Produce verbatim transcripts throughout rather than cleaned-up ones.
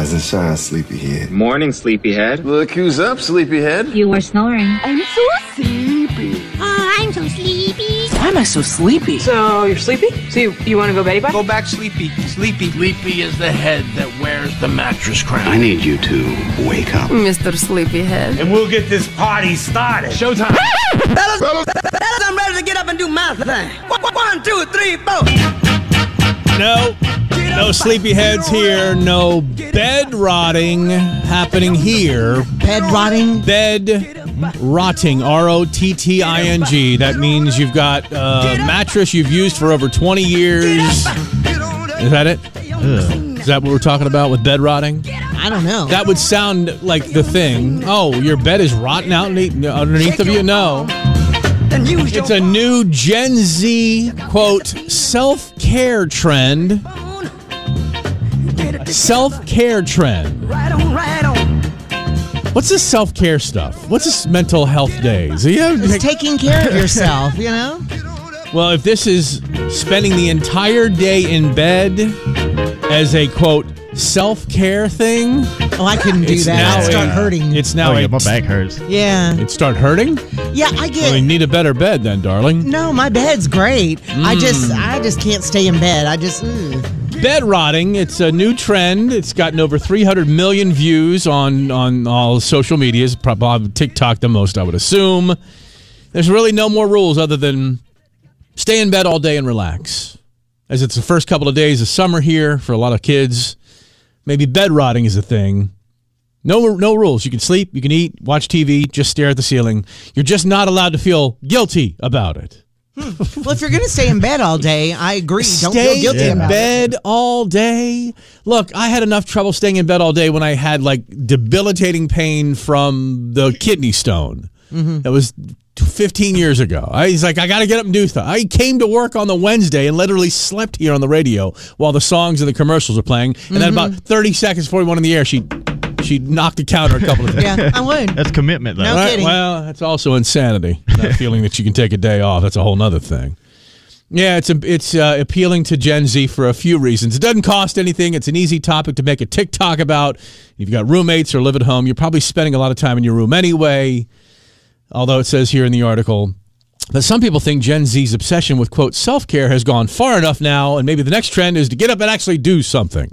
Rise and shine, sleepyhead. Morning, sleepyhead. Look who's up, sleepyhead. You are snoring. I'm so sleepy. Oh, I'm so sleepy. Why am I so sleepy? So, you're sleepy? So you, you want to go Betty Bye? Go back sleepy. Sleepy. Sleepy is the head that wears the mattress crown. I need you to wake up, Mister Sleepyhead. And we'll get this party started. Showtime. Fellas, fellas, fellas, I'm ready to get up and do my thing. One, two, three, four. No, no sleepyheads here. No bed rotting happening here. Bed rotting? Bed rotting. R O T T I N G. That means you've got a mattress you've used for over twenty years. Is that it? Ugh. Is that what we're talking about with bed rotting? I don't know. That would sound like the thing. Oh, your bed is rotten out underneath, underneath of you? No. It's a new Gen Z, quote, self-care trend. Self-care trend. What's this self-care stuff? What's this mental health days? Yeah, it's taking care of yourself, you know? Well, if this is spending the entire day in bed as a, quote, self-care thing. Oh, I couldn't do that. I'd start hurting. It's now. Oh, yeah, a, my back hurts. Yeah. It start hurting? Yeah, I get. Well, you need a better bed then, darling. No, my bed's great. Mm. I just, I just can't stay in bed. I just. Ugh. Bed rotting. It's a new trend. It's gotten over three hundred million views on on all social medias. Probably TikTok the most, I would assume. There's really no more rules other than stay in bed all day and relax. As it's the first couple of days of summer here for a lot of kids. Maybe bed rotting is a thing. No no rules. You can sleep, you can eat, watch T V, just stare at the ceiling. You're just not allowed to feel guilty about it. Hmm. Well, if you're going to stay in bed all day, I agree. Don't Stay feel guilty in about bed it. all day. Look, I had enough trouble staying in bed all day when I had like debilitating pain from the kidney stone. Mm-hmm. That was fifteen years ago. I, he's like, I got to get up and do stuff. I came to work on the Wednesday and literally slept here on the radio while the songs and the commercials were playing. And mm-hmm. then about thirty seconds before we went on the air, she she knocked the counter a couple of times. Yeah, I would. That's commitment, though. No right? kidding. Well, that's also insanity. Not feeling that you can take a day off. That's a whole nother thing. Yeah, it's a, it's uh, appealing to Gen Z for a few reasons. It doesn't cost anything. It's an easy topic to make a TikTok about. If you've got roommates or live at home, you're probably spending a lot of time in your room anyway. Although it says here in the article that some people think Gen Z's obsession with, quote, self-care has gone far enough now, and maybe the next trend is to get up and actually do something.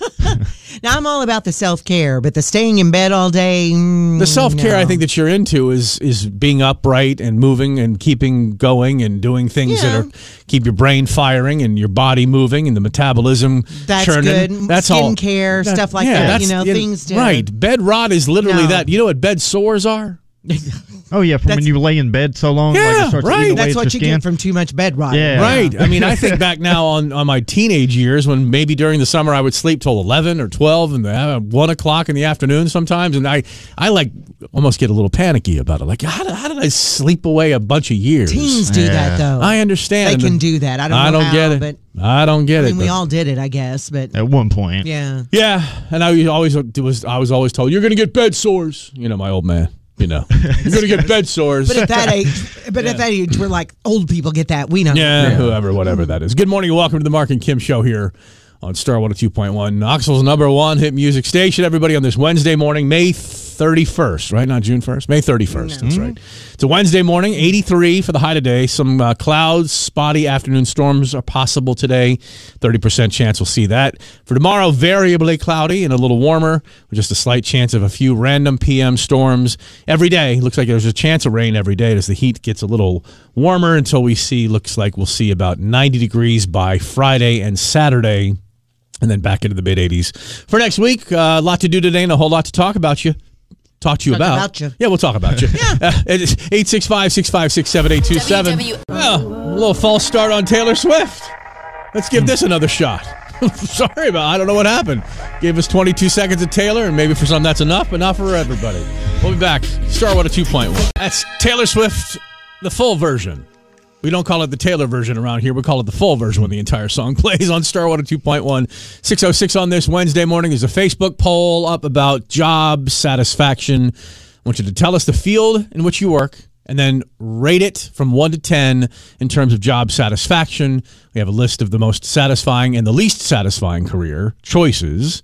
Now, I'm all about the self-care, but the staying in bed all day... Mm, the self-care no. I think that you're into is is being upright and moving and keeping going and doing things yeah. that are keep your brain firing and your body moving and the metabolism that's churning. Good. That's Skin all. care, that, stuff like yeah, that. You know, yeah, things to... Right. Bed rot is literally no. that. You know what bed sores are? Oh, yeah, from That's, when you lay in bed so long. Yeah, like it starts right. eating away That's at what your you skin. get from too much bed rot. Yeah. Right. I mean, I think back now on, on my teenage years when maybe during the summer I would sleep till eleven or twelve and uh, one o'clock in the afternoon sometimes. And I, I like almost get a little panicky about it. Like, how did, how did I sleep away a bunch of years? Teens do yeah. that, though. I understand. They can do that. I don't know I don't how, get it. But, I don't get I it. mean, we but, all did it, I guess. But At one point. Yeah. Yeah. And I always was, I was always told, you're going to get bed sores. You know, my old man. You know, you're going to get bed sores. But at that age, but yeah. at that age, we're like, old people get that. We know. Yeah, yeah, whoever, whatever that is. Good morning and welcome to the Mark and Kim Show here on Star one oh two point one. Knoxville's number one hit music station. Everybody on this Wednesday morning, May thirty-first, right? Not June first? May thirty-first. No. That's right. It's a Wednesday morning, eighty-three for the high today. Some uh, clouds, spotty afternoon storms are possible today. thirty percent chance we'll see that. For tomorrow, variably cloudy and a little warmer with just a slight chance of a few random P M storms. Every day, looks like there's a chance of rain every day as the heat gets a little warmer until we see, looks like we'll see about ninety degrees by Friday and Saturday. And then back into the mid eighties for next week. A uh, lot to do today and a whole lot to talk about you. Talk to you talk about. about you. Yeah, we'll talk about you. yeah. Uh, it's eight six five, six five six, seven eight two seven. Oh, a little false start on Taylor Swift. Let's give this another shot. Sorry about I don't know what happened. Gave us twenty-two seconds of Taylor, and maybe for some that's enough, but not for everybody. We'll be back. Star one oh two point one. That's Taylor Swift, the full version. We don't call it the Taylor version around here. We call it the full version when the entire song plays on Star one oh two point one. six oh six on this Wednesday morning. There's a Facebook poll up about job satisfaction. I want you to tell us the field in which you work and then rate it from one to ten in terms of job satisfaction. We have a list of the most satisfying and the least satisfying career choices.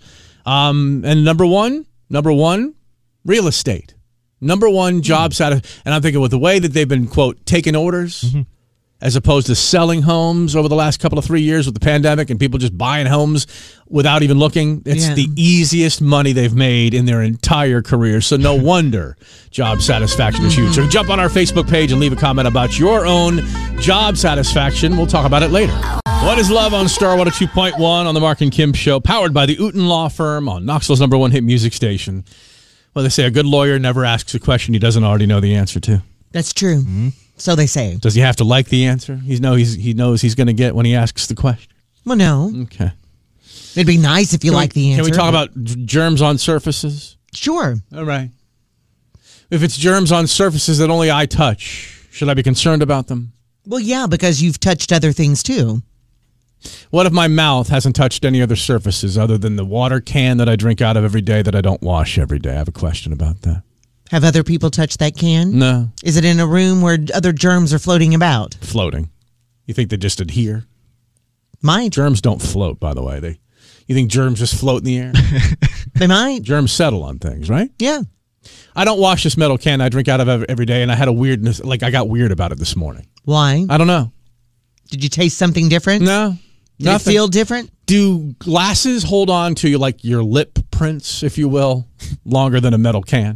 Um, and number one, number one, real estate. Number one job satisfaction. And I'm thinking with the way that they've been, quote, taking orders mm-hmm. as opposed to selling homes over the last couple of three years with the pandemic and people just buying homes without even looking. It's Yeah. the easiest money they've made in their entire career. So no wonder job satisfaction is huge. So jump on our Facebook page and leave a comment about your own job satisfaction. We'll talk about it later. What is Love on Star one oh two point one on the Mark and Kim Show, powered by the Uten Law Firm on Knoxville's number one hit music station. Well, they say a good lawyer never asks a question he doesn't already know the answer to. That's true. Mm-hmm. So they say. Does he have to like the answer? He's know he's he knows he's going to get when he asks the question. Well, no. Okay. It'd be nice if you Can like we, the answer. Can we talk about g- germs on surfaces? Sure. All right. If it's germs on surfaces that only I touch, should I be concerned about them? Well, yeah, because you've touched other things too. What if my mouth hasn't touched any other surfaces other than the water can that I drink out of every day that I don't wash every day? I have a question about that. Have other people touched that can? No. Is it in a room where other germs are floating about? Floating. You think they just adhere? Might. Germs don't float, by the way. They. You think germs just float in the air? They might. Germs settle on things, right? Yeah. I don't wash this metal can I drink out of every day, and I had a weirdness, like I got weird about it this morning. Why? I don't know. Did you taste something different? No. Did Nothing. it feel different? Do glasses hold on to like your lip prints, if you will, longer than a metal can?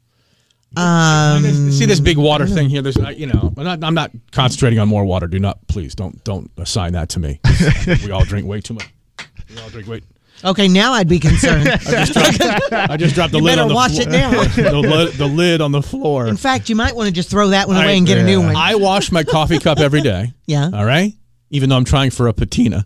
Um, See this big water thing here? There's, you know, I'm not, I'm not concentrating on more water. Do not, please, don't, don't assign that to me. We all drink way too much. We all drink way. Okay, now I'd be concerned. I just dropped, I just dropped the You lid better on the wash floor. it now. the, lid, the lid on the floor. In fact, you might want to just throw that one I- away and get a new one. I wash my coffee cup every day. Yeah. All right. Even though I'm trying for a patina.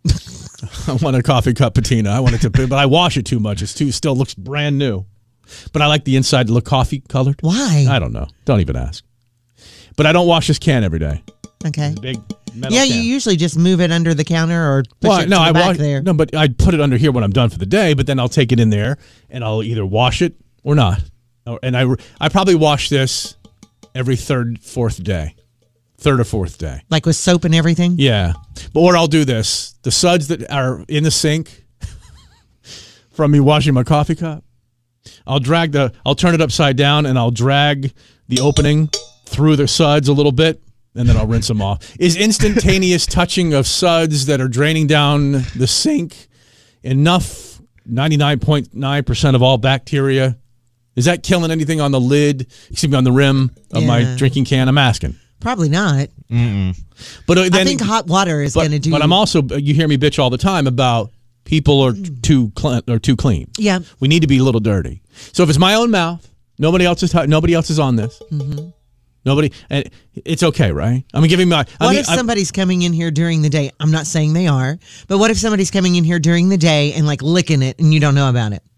I want a coffee cup patina. I want it to, but I wash it too much. It's too, still looks brand new. But I like the inside to look coffee colored. Why? I don't know. Don't even ask. But I don't wash this can every day. Okay. Big metal Yeah, can. you usually just move it under the counter or push Well, it no, to the I back wash, there. No, but I put it under here when I'm done for the day. But then I'll take it in there and I'll either wash it or not. Or- And I, I probably wash this every third, fourth day, third or fourth day. Like with soap and everything? Yeah. But or I'll do this. The suds that are in the sink from me washing my coffee cup, I'll drag the I'll turn it upside down and I'll drag the opening through the suds a little bit and then I'll rinse them off. Is instantaneous touching of suds that are draining down the sink enough? ninety-nine point nine percent of all bacteria. Is that killing anything on the lid, excuse me, on the rim of my Yeah. drinking can? I'm asking. Probably not. Mm-mm. But uh, then, I think hot water is but, going to do. But I'm also, you hear me bitch all the time about people are too clean or too clean. Yeah. We need to be a little dirty. So if it's my own mouth, nobody else is nobody else is on this. Mm-hmm. Nobody, and it's okay, right? I'm giving my. I What mean, if I'm- somebody's coming in here during the day? I'm not saying they are, but what if somebody's coming in here during the day and like licking it and you don't know about it?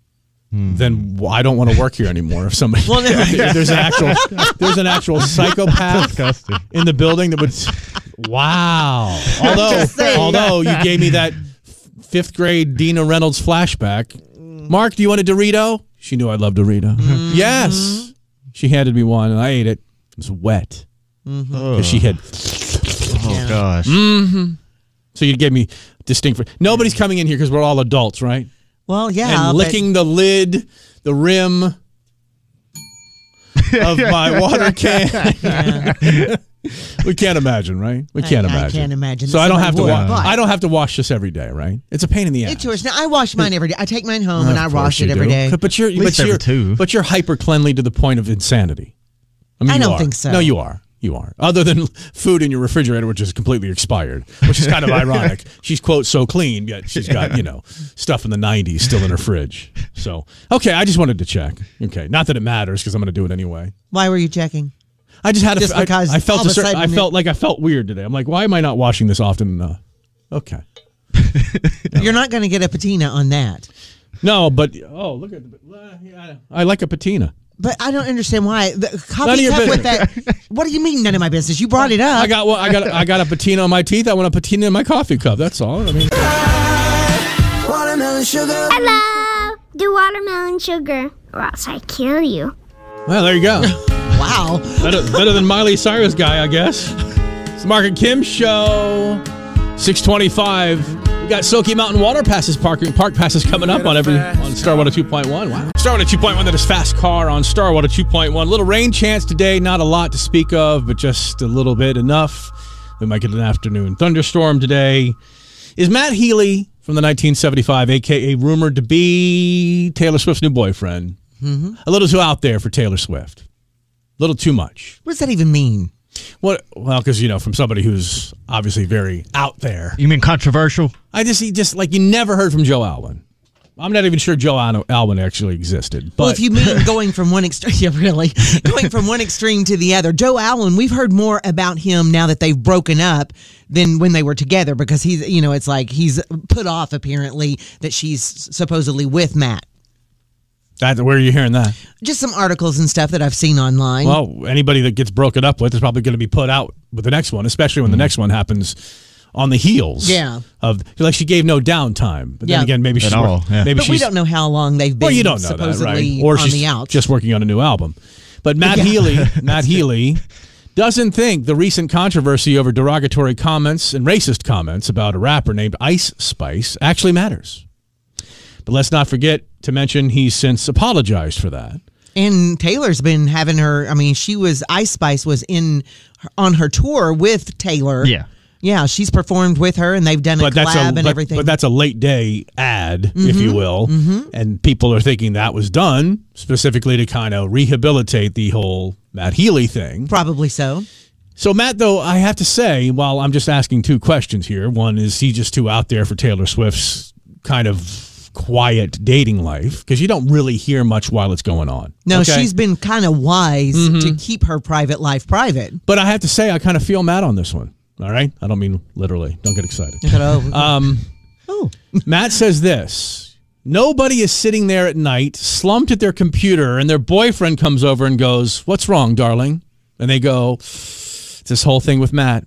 Then I don't want to work here anymore. If somebody, Well, no. if there's an actual, there's an actual psychopath Disgusting. in the building that would. Wow. Although, just saying. although you gave me that fifth grade Dina Reynolds flashback. Mark, do you want a Dorito? She knew I loved Dorito. Mm-hmm. Yes. She handed me one and I ate it. It was wet. Mm-hmm. Because she had. Oh, gosh. Mm-hmm. So you gave me distinct. Nobody's coming in here because we're all adults, right? Well, yeah. And but- licking the lid, the rim of my water can. Yeah. We can't imagine, right? We I- can't I imagine. can't imagine So that I don't have to. somebody Wa- would, but- I don't have to wash this every day, right? It's a pain in the ass. It's yours. Now, I wash mine every day. I take mine home and I Of wash course it you every do. day. But you're, At least but you're, every two. but you're hyper cleanly to the point of insanity. I mean, I you don't are. think so. No, you are. You are. Other than food in your refrigerator, which is completely expired, which is kind of ironic. She's, quote, so clean, yet she's got, you know, stuff in the nineties still in her fridge. So, okay, I just wanted to check. Okay, not that it matters because I'm going to do it anyway. Why were you checking? I just had a, Just I- because I, felt all a of a certain, I sudden felt it- like I felt weird today. I'm like, why am I not washing this often enough? Okay. You're not going to get a patina on that. No, but oh, look at the, yeah, I like a patina. But I don't understand why. The None of coffee your cup with business. that. What do you mean, none of my business? You brought it up. I got well, I got I got a patina on my teeth. I want a patina in my coffee cup. That's all. I mean, Watermelon sugar. Hello. Do watermelon sugar, or else I kill you. well, there you go. Wow. better, better than Miley Cyrus guy, I guess. It's the Mark and Kim show. six twenty-five. We got Soaky Mountain Water Passes, parking park passes coming up on every on Star one oh two point one. Wow. Star one oh two point one, that is Fast Car on Star one oh two point one. Little rain chance today, not a lot to speak of, but just a little bit enough. We might get an afternoon thunderstorm today. Is Matt Healy from the nineteen seventy-five, a k a rumored to be Taylor Swift's new boyfriend, mm-hmm. a little too out there for Taylor Swift? A little too much. What does that even mean? What? Well, because, you know, from somebody who's obviously very out there. You mean controversial? I just, he just like, you never heard from Joe Alwyn. I'm not even sure Joe Alwyn actually existed. But. Well, if you mean going from one extreme, yeah, really, going from one extreme to the other. Joe Alwyn, we've heard more about him now that they've broken up than when they were together, because he's, you know, it's like he's put off apparently that she's supposedly with Matt. That, where are you hearing that? Just some articles and stuff that I've seen online. Well, anybody that gets broken up with is probably going to be put out with the next one, especially when mm. the next one happens on the heels. Yeah. Of like she gave no downtime. But yeah. then again, maybe she's all, yeah. maybe But she's, we don't know how long they've been well, you don't know supposedly that, right? Or on she's the outs. just working on a new album. But Matt Yeah. Healy, Matt Healy doesn't think the recent controversy over derogatory comments and racist comments about a rapper named Ice Spice actually matters. But let's not forget to mention he's since apologized for that. And Taylor's been having her, I mean, she was, Ice Spice was in on her tour with Taylor. Yeah. Yeah, she's performed with her, and they've done a But that's collab a, and but, everything. but that's a late day ad, Mm-hmm. if you will. Mm-hmm. And people are thinking that was done specifically to kind of rehabilitate the whole Matt Healy thing. Probably so. So, Matt, though, I have to say, while I'm just asking two questions here. One, is he just too out there for Taylor Swift's kind of quiet dating life? Because you don't really hear much while it's going on. No, okay? she's been kind of wise Mm-hmm. to keep her private life private. But I have to say, I kind of feel Matt on this one. All right? I don't mean literally. Don't get excited. Um, oh. Matt says this. Nobody is sitting there at night, slumped at their computer, and their boyfriend comes over and goes, "What's wrong, darling?" And they go, "It's this whole thing with Matt."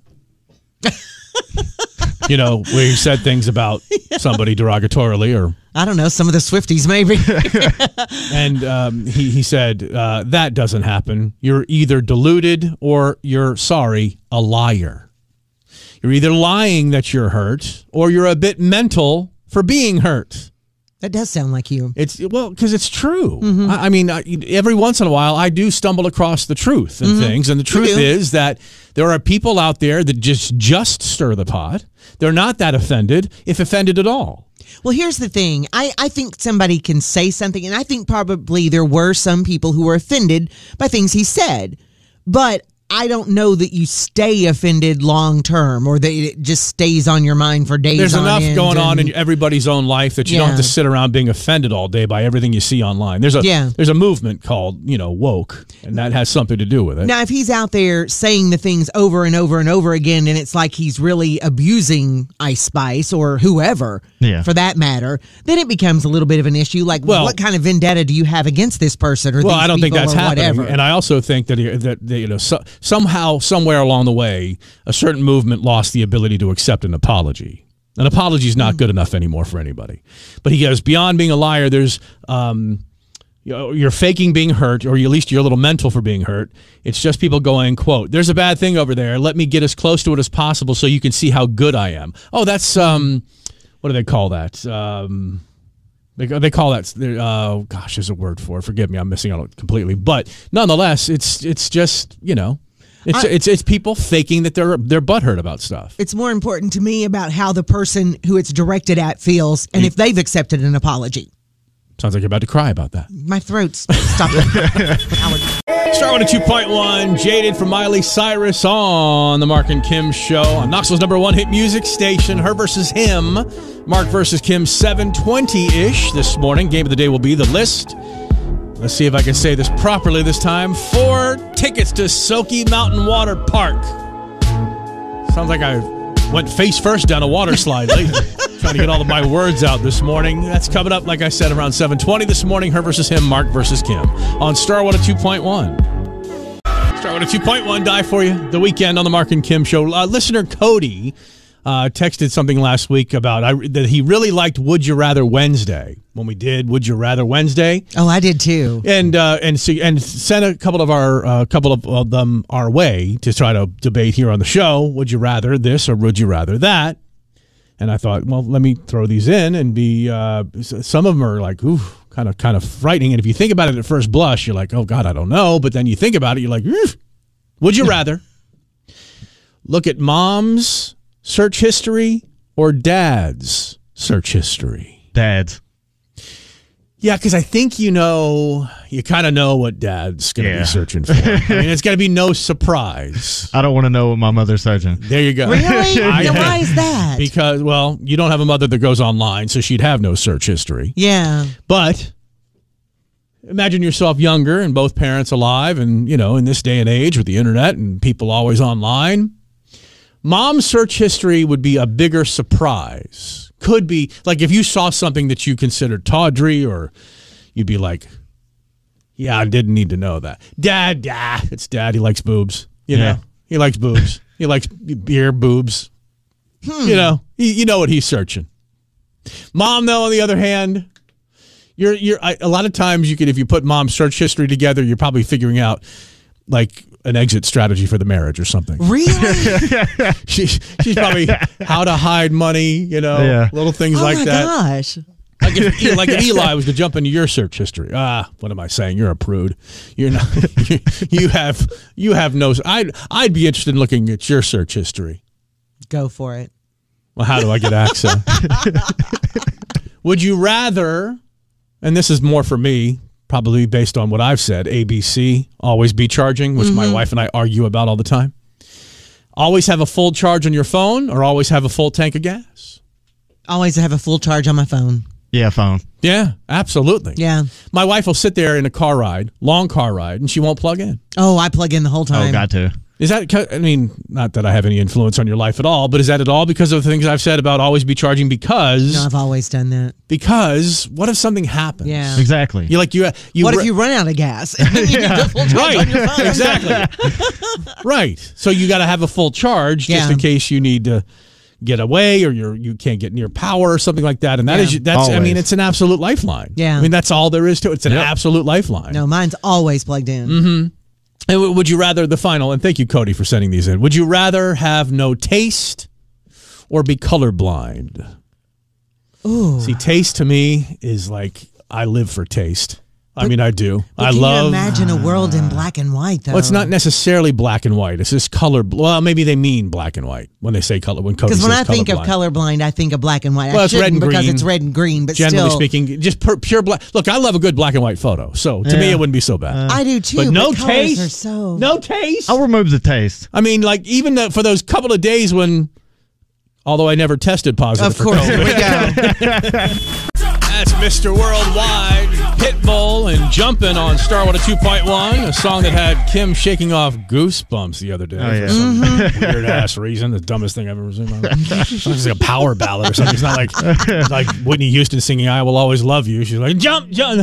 You know, where he said things about somebody derogatorily, or I don't know, some of the Swifties maybe. and um, he, he said, uh, that doesn't happen. You're either deluded or you're, sorry, a liar. You're either lying that you're hurt or you're a bit mental for being hurt. That does sound like you. It's well, because it's true. Mm-hmm. I, I mean, I, every once in a while, I do stumble across the truth and Mm-hmm. things. And the truth is that there are people out there that just just stir the pot. They're not that offended, if offended at all. Well, here's the thing. I, I think somebody can say something, and I think probably there were some people who were offended by things he said. But I don't know that you stay offended long term, or that it just stays on your mind for days. There's on enough end going on and- in everybody's own life that you Yeah. don't have to sit around being offended all day by everything you see online. There's a Yeah. there's a movement called, you know, woke, and that has something to do with it. Now, if he's out there saying the things over and over and over again, and it's like he's really abusing Ice Spice or whoever, Yeah. for that matter, then it becomes a little bit of an issue. Like, Well- what kind of vendetta do you have against this person or Well, these I don't think people that's or happening, whatever? and I also think that that, that you know so, somehow, somewhere along the way, a certain movement lost the ability to accept an apology. An apology is not good enough anymore for anybody. But he goes beyond being a liar. There's um, you know, you're faking being hurt, or at least you're a little mental for being hurt. It's just people going, quote, "There's a bad thing over there. Let me get as close to it as possible so you can see how good I am." Oh, that's um, what do they call that? Um. They, they call that, uh, gosh, there's a word for it. Forgive me, I'm missing out completely. But nonetheless, it's it's just, you know, it's I- it's it's people faking that they're they're butthurt about stuff. It's more important to me about how the person who it's directed at feels, and if they've accepted an apology. Sounds like you're about to cry about that. My throat's stopped. Star one oh two point one, Jaded from Miley Cyrus on the Mark and Kim show on Knoxville's number one hit music station. Her versus him. Mark versus Kim, seven twenty-ish this morning. Game of the day will be The List. Let's see if I can say this properly this time. Four tickets to Soaky Mountain Water Park. Sounds like I went face first down a water slide lately. Trying to get all of my words out this morning. That's coming up, like I said, around seven twenty this morning. Her versus him, Mark versus Kim on Star one oh two point one. Star one oh two point one, die for you. The weekend on the Mark and Kim show. Uh, listener Cody uh, texted something last week about I, that he really liked Would You Rather Wednesday when we did Would You Rather Wednesday. Oh, I did too. And uh, and see, and sent a couple of our uh, couple of, of them our way to try to debate here on the show. Would you rather this or would you rather that? And I thought, well, let me throw these in and be, uh, some of them are like, ooh, kind of, kind of frightening. And if you think about it at first blush, you're like, oh God, I don't know. But then you think about it, you're like, oof. Would you rather look at mom's search history or dad's search history? Dad's. Yeah, because I think you know, you kind of know what dad's going to Yeah. be searching for. I mean, it's got to be no surprise. I don't want to know what my mother's searching. There you go. Really? I- Now, why is that? Because, well, you don't have a mother that goes online, so she'd have no search history. Yeah. But imagine yourself younger and both parents alive, and, you know, in this day and age with the internet and people always online, mom's search history would be a bigger surprise. Could be, like if you saw something that you considered tawdry, or you'd be like, yeah, I didn't need to know that. Dad, ah, it's dad. He likes boobs. You Yeah. know, he likes boobs. He likes beer, boobs. Hmm. You know, you, you know what he's searching. Mom, though, on the other hand, you're you're I, a lot of times you could, if you put mom's search history together, you're probably figuring out like an exit strategy for the marriage or something. Really? She's she's probably how to hide money, you know, Yeah. little things oh like my that. gosh. Like if, like if Eli was to jump into your search history. Ah, what am I saying? You're a prude. You're not. You, you have you have no. I'd I'd be interested in looking at your search history. Go for it. Well, how do I get access? Would you rather? And this is more for me, probably based on what I've said. A B C, always be charging, which my wife and I argue about all the time. Always have a full charge on your phone, or always have a full tank of gas. Always have a full charge on my phone. Yeah, phone. Yeah, absolutely. Yeah. My wife will sit there in a car ride, long car ride, and she won't plug in. Oh, I plug in the whole time. Oh, got to. Is that, I mean, not that I have any influence on your life at all, but is that at all because of the things I've said about always be charging? Because, No, I've always done that. because what if something happens? Yeah. Exactly. You like, you, you What re- if you run out of gas? And then you need a full charge Right, on your phone. exactly. Right. So you got to have a full charge just Yeah. in case you need to get away, or you're you can't get near power or something like that. And that Yeah. is that's I Always. mean, it's an absolute lifeline. Yeah. I mean, that's all there is to it. It's an Yep. absolute lifeline. No, mine's always plugged in. Mm-hmm. And w- would you rather, the final, and thank you, Cody, for sending these in. Would you rather have no taste or be colorblind? Ooh. See, taste to me is like, I live for taste. I mean, I do. But I can love. you imagine a world in black and white, though? Well, it's not necessarily black and white. It's just color. Well, maybe they mean black and white when they say color. When Cody Because says when I think of colorblind. colorblind, I think of black and white. Well, I it's red shouldn't and because green. it's red and green, but Generally still. speaking, just pur- pure black. Look, I love a good black and white photo. So to me, Yeah. it wouldn't be so bad. I do too. but no colors taste. Are so... No taste. I'll remove the taste. I mean, like even the, for those couple of days when, although I never tested positive Of for course, COVID. here we go. That's Mister Worldwide, Pitbull, and Jumpin' on Star one oh two point one, a song that had Kim shaking off goosebumps the other day Oh, yeah. for some Mm-hmm. weird-ass reason, the dumbest thing I've ever seen. It's like a power ballad or something. It's not like like Whitney Houston singing I Will Always Love You. She's like, jump, jump.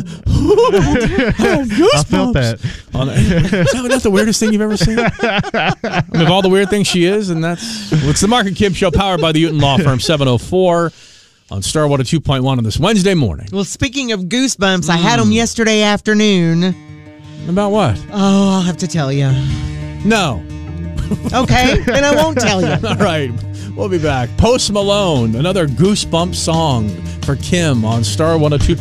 Goosebumps. I felt that. On that. Is that not the weirdest thing you've ever seen? I mean, of all the weird things she is, and that's... Well, it's the Mark and Kim Show, powered by the Uton Law Firm, seven oh four on Star one oh two point one on this Wednesday morning. Well, speaking of goosebumps, I had them yesterday afternoon. About what? Oh, I'll have to tell you. No. Okay, then I won't tell you. All right. We'll be back. Post Malone, another goosebump song for Kim on Star one oh two.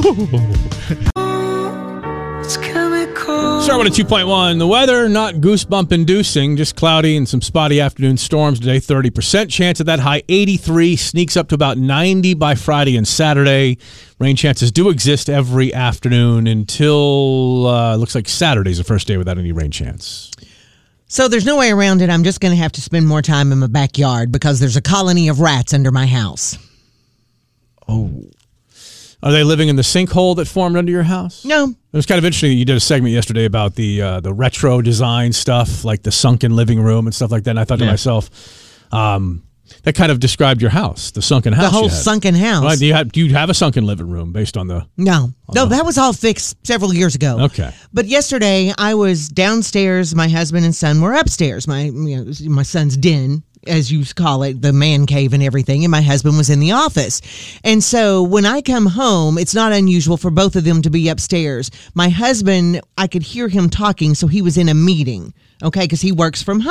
Star one oh two point one. The weather, not goosebump inducing, just cloudy and some spotty afternoon storms today. thirty percent chance of that, high eighty-three, sneaks up to about ninety by Friday and Saturday. Rain chances do exist every afternoon until uh, looks like Saturday's the first day without any rain chance. So there's no way around it. I'm just going to have to spend more time in my backyard because there's a colony of rats under my house. Oh. Are they living in the sinkhole that formed under your house? No. It was kind of interesting that you did a segment yesterday about the uh, the retro design stuff, like the sunken living room and stuff like that. And I thought to Yeah. myself, um, that kind of described your house, the sunken house. The whole you had. sunken house. Right? Do you have do you have a sunken living room based on the? No. No, that was all fixed several years ago. Okay. But yesterday I was downstairs. My husband and son were upstairs. My you know, my son's den, as you call it, the man cave and everything. And my husband was in the office. And so when I come home, it's not unusual for both of them to be upstairs. My husband, I could hear him talking, so he was in a meeting, okay, because he works from home.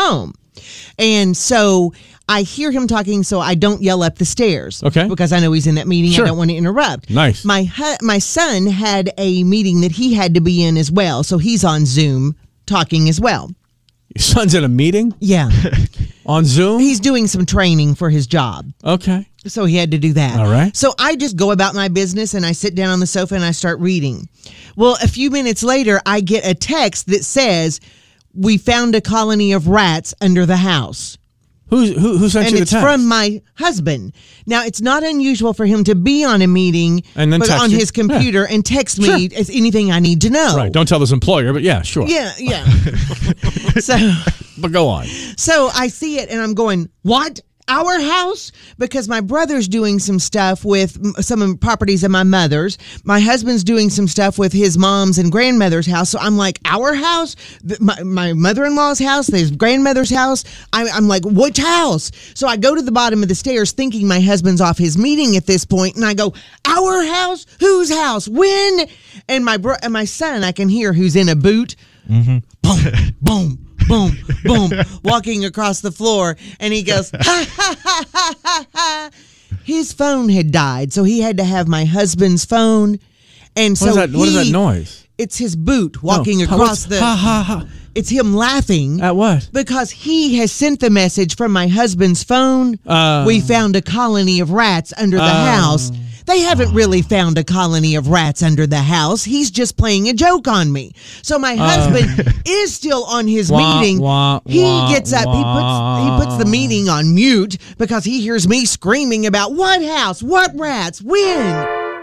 And so I hear him talking, so I don't yell up the stairs. Okay. Because I know he's in that meeting. Sure. I don't want to interrupt. Nice. My hu- my son had a meeting that he had to be in as well, so he's on Zoom talking as well. Your son's in a meeting Yeah. on Zoom? He's doing some training for his job. Okay. So he had to do that. All right. So I just go about my business and I sit down on the sofa and I start reading. Well, a few minutes later, I get a text that says, "We found a colony of rats under the house." Who's, who who sent And you the it's text? from my husband. Now, it's not unusual for him to be on a meeting And then but text on you. his computer and text me Sure. as anything I need to know. Right. Don't tell his employer, but yeah, sure. Yeah, yeah. so, But go on. so I see it and I'm going, what? Our house? Because my brother's doing some stuff with m- some properties of my mother's. My husband's doing some stuff with his mom's and grandmother's house. So I'm like, our house? Th- My, my mother-in-law's house? His grandmother's house? I, I'm like, which house? So I go to the bottom of the stairs thinking my husband's off his meeting at this point, and I go, our house? Whose house? When? And my bro- and my son, I can hear who's in a boot. Mm-hmm. Boom, boom. Boom, boom, walking across the floor, and he goes, ha, ha, ha, ha, ha, ha. His phone had died, so he had to have my husband's phone. And so What is that, what is he- that noise? It's his boot walking No. across What's- the. Ha, ha, ha. It's him laughing. At what? Because he has sent the message from my husband's phone. Uh. we found a colony of rats under the Uh. house. They haven't really found a colony of rats under the house. He's just playing a joke on me. So my husband is still on his Uh. Wah, meeting. wah, he wah, gets up. He puts he puts the meeting on mute because he hears me screaming about what house, what rats, when.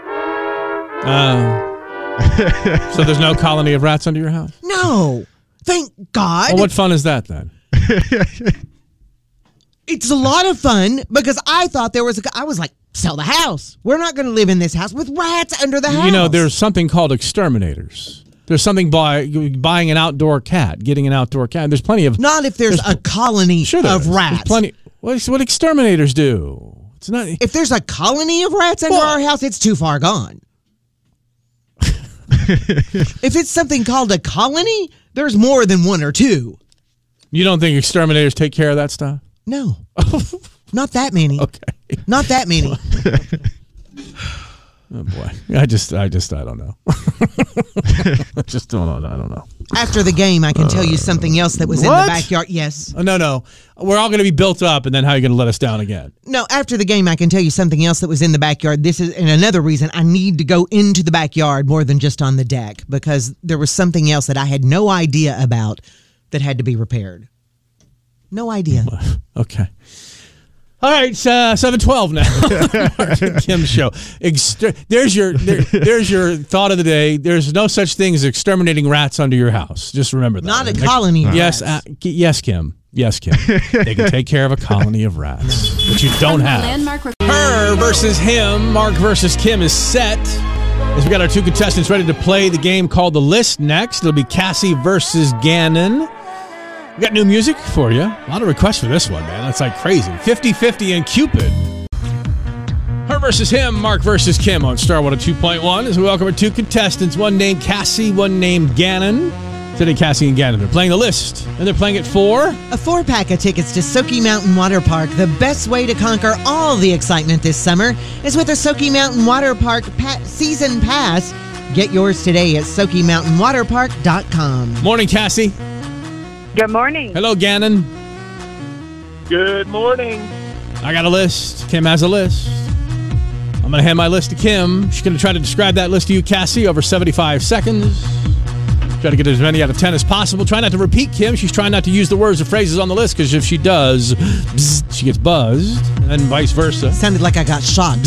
Uh, so there's no colony of rats under your house? No, thank God. Well, what fun is that then? It's a lot of fun because I thought there was a. I was like, sell the house. We're not going to live in this house with rats under the house. You know, there's something called exterminators. There's something by buying an outdoor cat, getting an outdoor cat. There's plenty of not if there's, there's a colony sure there of is. rats. There's plenty. What's what exterminators do? It's not. If there's a colony of rats under Well- our house, it's too far gone. If it's something called a colony, there's more than one or two. You don't think exterminators take care of that stuff? No, not that many. Okay. Not that many. Oh boy, I just, I just, I don't know. I just don't know. I don't know. After the game, I can tell you something else that was What? in the backyard. Yes. Oh, no, no. We're all going to be built up, and then how are you going to let us down again? No, after the game, I can tell you something else that was in the backyard. This is and another reason I need to go into the backyard more than just on the deck because there was something else that I had no idea about that had to be repaired. No idea. Okay. All right, it's uh, seven twelve now. Mark and Kim show. Exter- there's your there, there's your thought of the day. There's no such thing as exterminating rats under your house. Just remember that. Not a colony of Yes, rats. uh, yes, Kim. Yes, Kim. They can take care of a colony of rats, but you don't have. Her versus him. Mark versus Kim is set. As we got our two contestants ready to play the game called The List next. It'll be Cassie versus Gannon. We got new music for you. A lot of requests for this one, man. That's like crazy. fifty-fifty and Cupid. Her versus him, Mark versus Kim on Star one oh two point one. As we welcome our two contestants, one named Cassie, one named Gannon. Today, Cassie and Gannon are playing The List, and they're playing it for... A four-pack of tickets to Soaky Mountain Water Park. The best way to conquer all the excitement this summer is with a Soaky Mountain Water Park pa- season pass. Get yours today at soaky mountain water park dot com. Morning, Cassie. Good morning. Hello, Gannon. Good morning. I got a list. Kim has a list. I'm going to hand my list to Kim. She's going to try to describe that list to you, Cassie, over seventy-five seconds. Try to get as many out of ten as possible. Try not to repeat, Kim. She's trying not to use the words or phrases on the list, because if she does, bzz, she gets buzzed, and then vice versa. Sounded like I got shot.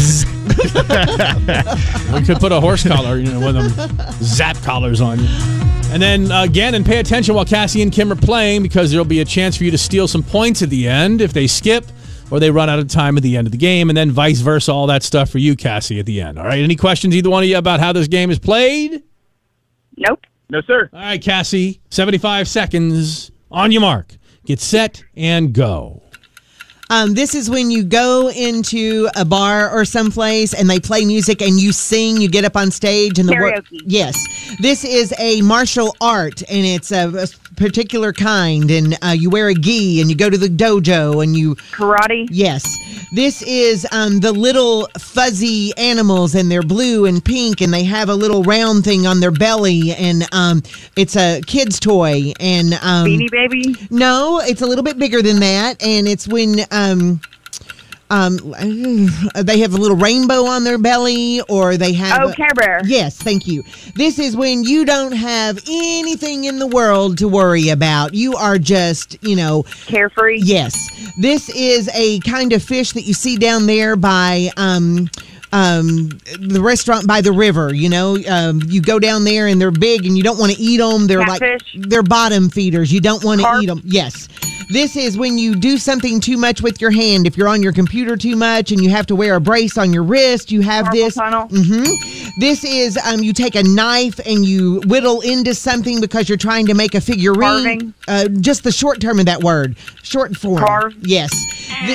We could put a horse collar, you know, one of them zap collars on you. And then, uh, Gannon, pay attention while Cassie and Kim are playing, because there'll be a chance for you to steal some points at the end if they skip or they run out of time at the end of the game, and then vice versa, all that stuff for you, Cassie, at the end. All right, any questions, either one of you, about how this game is played? Nope. No, sir. All right, Cassie, seventy-five seconds on your mark. Get set and go. Um, this is when you go into a bar or someplace and they play music and you sing. You get up on stage and the wor- Karaoke. Yes, this is a martial art and it's a, a particular kind. And uh, you wear a gi and you go to the dojo and you Karate. Yes, this is um, the little fuzzy animals and they're blue and pink and they have a little round thing on their belly and um, it's a kid's toy and um, Beanie Baby. no, it's a little bit bigger than that, and it's when um, um, they have a little rainbow on their belly, or they have. Oh, Care Bear. Yes, thank you. This is when you don't have anything in the world to worry about. You are just, you know, Carefree. Yes, this is a kind of fish that you see down there by. Um, Um, the restaurant by the river, you know, um, you go down there and they're big and you don't want to eat them. They're Catfish. like, they're bottom feeders. You don't want to Carp. eat them. Yes. This is when you do something too much with your hand. If you're on your computer too much and you have to wear a brace on your wrist, you have Carpal this. tunnel. Mm-hmm. This is, um, you take a knife and you whittle into something because you're trying to make a figurine. Carving. Uh, just the short term of that word. Short form. Carve. Yes. The-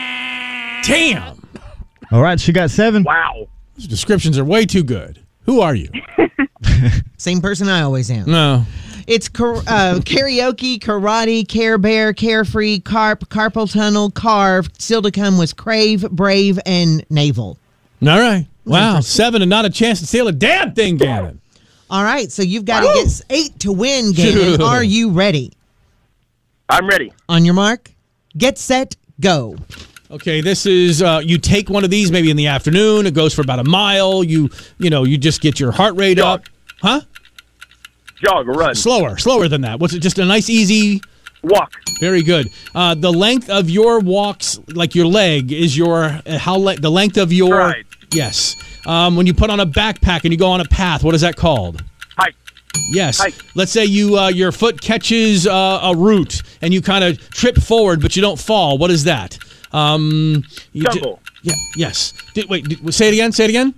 Damn. All right, she got seven. Wow. Those descriptions are way too good. Who are you? Same person I always am. No. It's car- uh, karaoke, karate, Care Bear, Carefree, Carp, Carpal Tunnel, Carve. Still to come was Crave, Brave, and Naval. All right. Wow. Seven and not a chance to steal a damn thing, Gannon. All right, so you've got to get eight to win, Gannon. Are you ready? I'm ready. On your mark, get set, go. Okay, this is, uh, you take one of these maybe in the afternoon. It goes for about a mile. You, you know, you just get your heart rate Jog. up. Huh? Jog or run. Slower, slower than that. What's it? Just a nice, easy Walk. Very good. Uh, the length of your walks, like your leg, is your uh, how le- the length of your Stride. Yes. Um, when you put on a backpack and you go on a path, what is that called? Hike. Yes. Hike. Let's say you uh, your foot catches uh, a root and you kind of trip forward, but you don't fall. What is that? Um, you Stumble. Ju- yeah. Yes. Did, wait. Did, say it again. Say it again.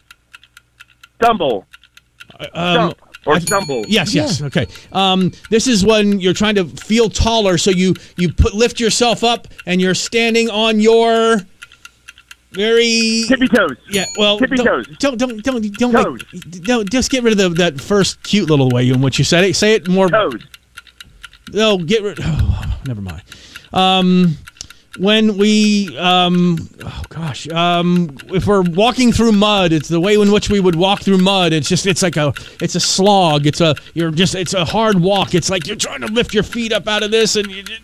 Stumble. Um, Stump. Or stumble. Yes, yes. Okay. Um, this is when you're trying to feel taller, so you you put lift yourself up and you're standing on your very Tippy toes. yeah. Well, Tippy don't, toes. Don't don't don't don't Toes. make, don't just get rid of the, that first cute little way in which you said it. Say it more. Toes. No, get rid. Oh, never mind. Um, when we um, oh gosh, um, if we're walking through mud, it's the way in which we would walk through mud. It's just it's like a it's a slog. It's a you're just it's a hard walk. It's like you're trying to lift your feet up out of this and you.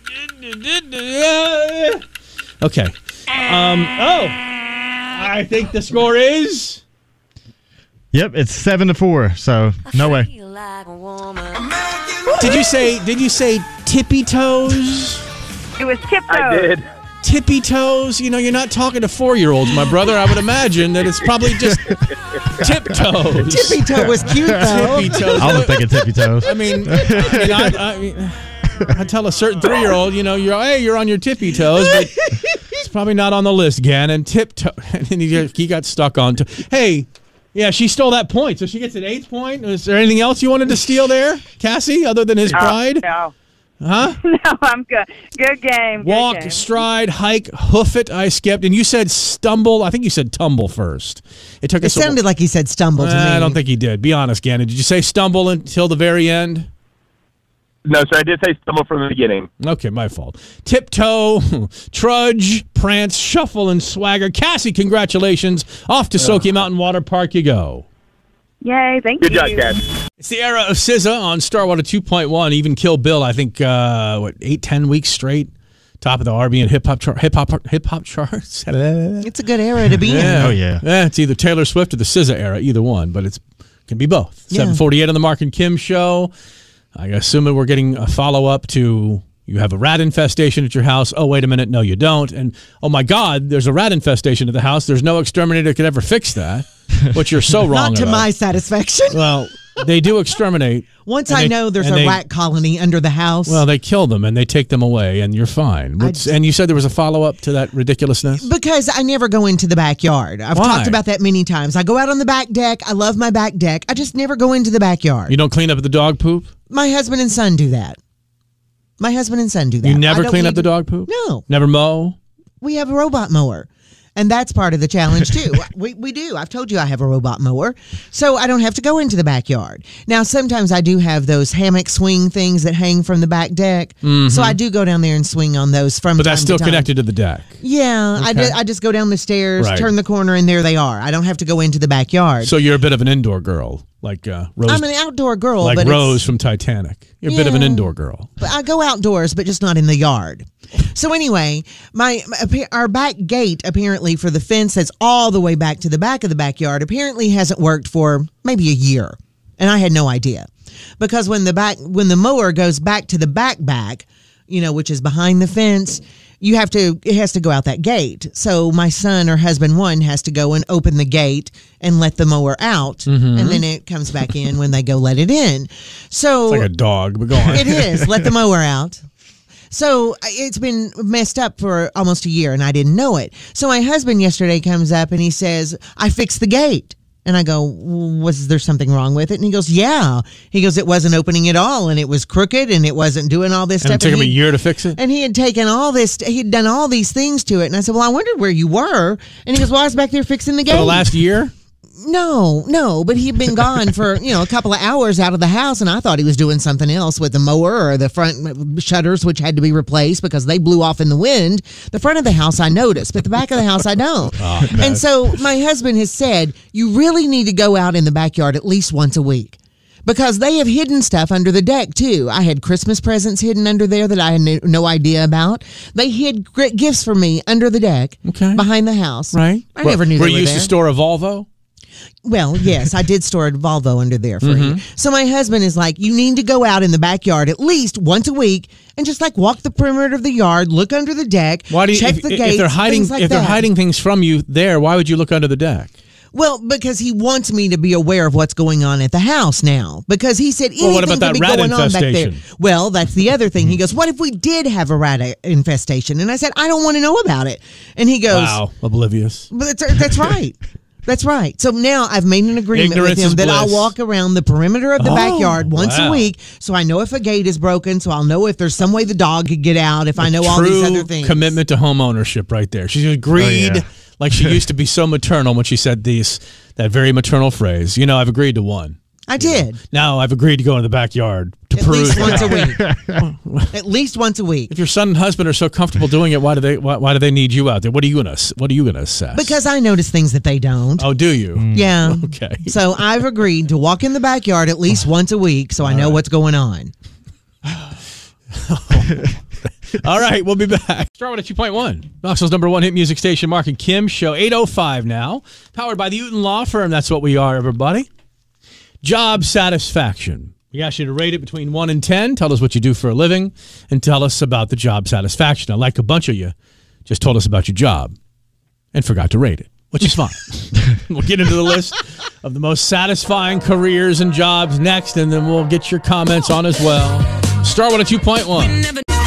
Okay. Um. Oh, I think the score is. Yep, it's seven to four. So no way. Did you say? Did you say tippy toes? It was tiptoes. I did. Tippy toes. You know, you're not talking to four-year-olds, my brother. I would imagine that it's probably just tiptoes. Tippy toe was cute, though. Tippy toes. I was thinking tippy toes. I mean, I, mean, I, I, mean, I tell a certain three-year-old, you know, you're hey, you're on your tippy toes, but it's probably not on the list, Gannon. Tiptoe, and then he, he got stuck on. To, hey, yeah, she stole that point, so she gets an eighth point. Is there anything else you wanted to steal there, Cassie, other than his pride? No. Huh? No, I'm good. Good game. Good Walk, game. stride, hike, hoof it. I skipped, and you said stumble. I think you said tumble first. It took It us. sounded a, like he said stumble to me. I don't think he did. Be honest, Gannon. Did you say stumble until the very end? No, sir. I did say stumble from the beginning. Okay, my fault. Tiptoe, trudge, prance, shuffle, and swagger. Cassie, congratulations. Off to Soaky Mountain Water Park you go. Yay, thank Good you. job, Cat. It's the era of S Z A on Starwater two point one. Even Kill Bill, I think, uh, what, eight, ten weeks straight. Top of the R and B and hip hop char- hip hop hip hop charts. It's a good era to be Yeah. in. Oh, yeah. Yeah, it's either Taylor Swift or the S Z A era, either one, but it's can be both. Yeah. seven forty-eight on the Mark and Kim show. I assume that we're getting a follow-up to you have a rat infestation at your house. Oh, wait a minute. No, you don't. And, oh, my God, there's a rat infestation at the house. There's no exterminator that could ever fix that, which you're so wrong Not to about. my satisfaction. Well, they do exterminate. Once and I they- know there's a and they- rat colony under the house. Well, they kill them and they take them away, and you're fine. What's, I- and you said there was a follow-up to that ridiculousness? because I never go into the backyard. I've Why? talked about that many times. I go out on the back deck. I love my back deck. I just never go into the backyard. You don't clean up the dog poop? My husband and son do that. My husband and son do that. You I never don't clean up leave- the dog poop? No. Never mow? we have a robot mower. And that's part of the challenge, too. we we do. I've told you I have a robot mower, so I don't have to go into the backyard. Now, sometimes I do have those hammock swing things that hang from the back deck, mm-hmm. so I do go down there and swing on those from But time that's still to time. connected to the deck. Yeah, Okay. I, ju- I just go down the stairs, Right. turn the corner, and there they are. I don't have to go into the backyard. So you're a bit of an indoor girl, like uh, Rose. I'm an outdoor girl, like but Rose it's, from Titanic. You're a bit of an Yeah. indoor girl. but I go outdoors, but just not in the yard. So anyway, my, my our back gate apparently for the fence that's all the way back to the back of the backyard apparently hasn't worked for maybe a year, and I had no idea because when the back when the mower goes back to the back back, you know, which is behind the fence, you have to it has to go out that gate. So my son or husband one has to go and open the gate and let the mower out, Mm-hmm. and then it comes back in when they go let it in. So It's like a dog, but go on. it is. Let the mower out. So it's been messed up for almost a year, and I didn't know it. So my husband yesterday comes up and he says, I fixed the gate. And I go, was there something wrong with it? And he goes, yeah. He goes, it wasn't opening at all, and it was crooked, and it wasn't doing all this And stuff. it took him a he- year to fix it? And he had taken all this, he'd done all these things to it. And I said, well, I wondered where you were. And he goes, well, I was back there fixing the gate. For the last year? No, no, but he'd been gone for, you know, a couple of hours out of the house, and I thought he was doing something else with the mower or the front shutters, which had to be replaced because they blew off in the wind. The front of the house I noticed, but the back of the house I don't. Oh, no. And so my husband has said, you really need to go out in the backyard at least once a week. Because they have hidden stuff under the deck, too. I had Christmas presents hidden under there that I had no, no idea about. They hid great gifts for me under the deck Okay. behind the house. Right. I never knew Were they you were used there. to store a Volvo? Well, yes, I did store a Volvo under there for Mm-hmm. you. So my husband is like, you need to go out in the backyard at least once a week and just like walk the perimeter of the yard, look under the deck, Why do you, check if, the if gates, they're hiding things like if they're that. hiding things from you there, why would you look under the deck? Well, because he wants me to be aware of what's going on at the house now. Because he said anything Well, what about could that be rat going on back there. infestation? Well, that's the other thing. He goes, what if we did have a rat infestation? And I said, I don't want to know about it. And he goes, Wow, oblivious. But that's, that's right. That's right. So now I've made an agreement Ignorance with is him that I'll bliss. walk around the perimeter of the Oh, backyard once wow. a week, so I know if a gate is broken, so I'll know if there's some way the dog could get out, if I know all these True other things. commitment to home ownership right there. She agreed, Oh, yeah. like she used to be so maternal when she said these that very maternal phrase. You know, I've agreed to one. I did. Now I've agreed to go in the backyard to At peruse least the once a house. week. At least once a week. If your son and husband are so comfortable doing it, why do they why, why do they need you out there? What are you gonna What are you gonna assess? Because I notice things that they don't. oh, do you? Yeah. Okay. So I've agreed to walk in the backyard at least once a week so I know what's going on. All right, we'll be back. Start with a two point one. Knoxville's number one hit music station, Mark and Kim show, eight oh five now. Powered by the Uton Law Firm. That's what we are, everybody. Job satisfaction. We asked you to rate it between one and ten. Tell us what you do for a living and tell us about the job satisfaction. I like a bunch of you just told us about your job and forgot to rate it, which is fine. We'll get into the list of the most satisfying careers and jobs next, and then we'll get your comments on as well. Start with a two point one.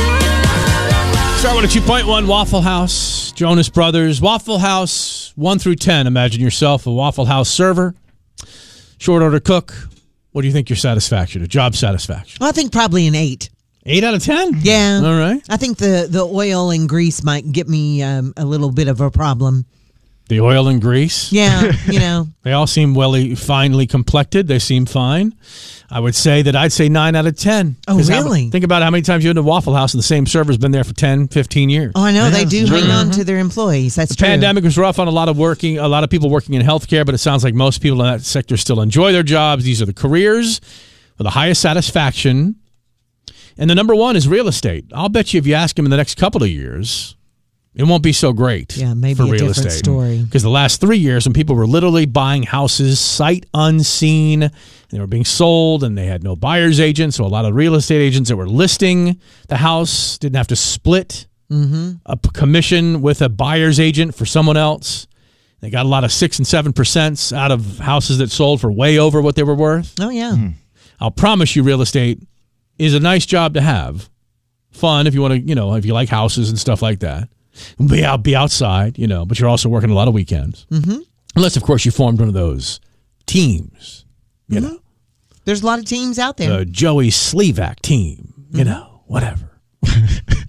Start with a two point one, Waffle House, Jonas Brothers. Waffle House, one through ten. Imagine yourself a Waffle House server, short order cook. What do you think your satisfaction, a job satisfaction? Well, I think probably an eight. Eight out of ten? Yeah. All right. I think the, the oil and grease might get me um, a little bit of a problem. The oil and grease? Yeah, you know. They all seem well, finely complected. They seem fine. I would say that I'd say nine out of ten. Oh, 'Cause how- really? think about how many times you're in a Waffle House and the same server's been there for ten, fifteen years. Oh, I know. They do True. hang on to their employees. That's The true. pandemic was rough on a lot of working, a lot of people working in healthcare, but it sounds like most people in that sector still enjoy their jobs. These are the careers with the highest satisfaction. And the number one is real estate. I'll bet you if you ask them in the next couple of years, it won't be so great. Yeah, maybe for a real different estate. story. Because the last three years, when people were literally buying houses sight unseen, and they were being sold, and they had no buyer's agent, so a lot of real estate agents that were listing the house didn't have to split Mm-hmm. a p- commission with a buyer's agent for someone else. They got a lot of six and seven percent out of houses that sold for way over what they were worth. Oh, yeah. I'll promise you, real estate is a nice job to have. Fun if you want to, you know, if you like houses and stuff like that. Be out, be outside, you know, but you're also working a lot of weekends. Mm-hmm. Unless, of course, you formed one of those teams, you Mhm. know, There's a lot of teams out there. the Joey Slevak team, you know, whatever.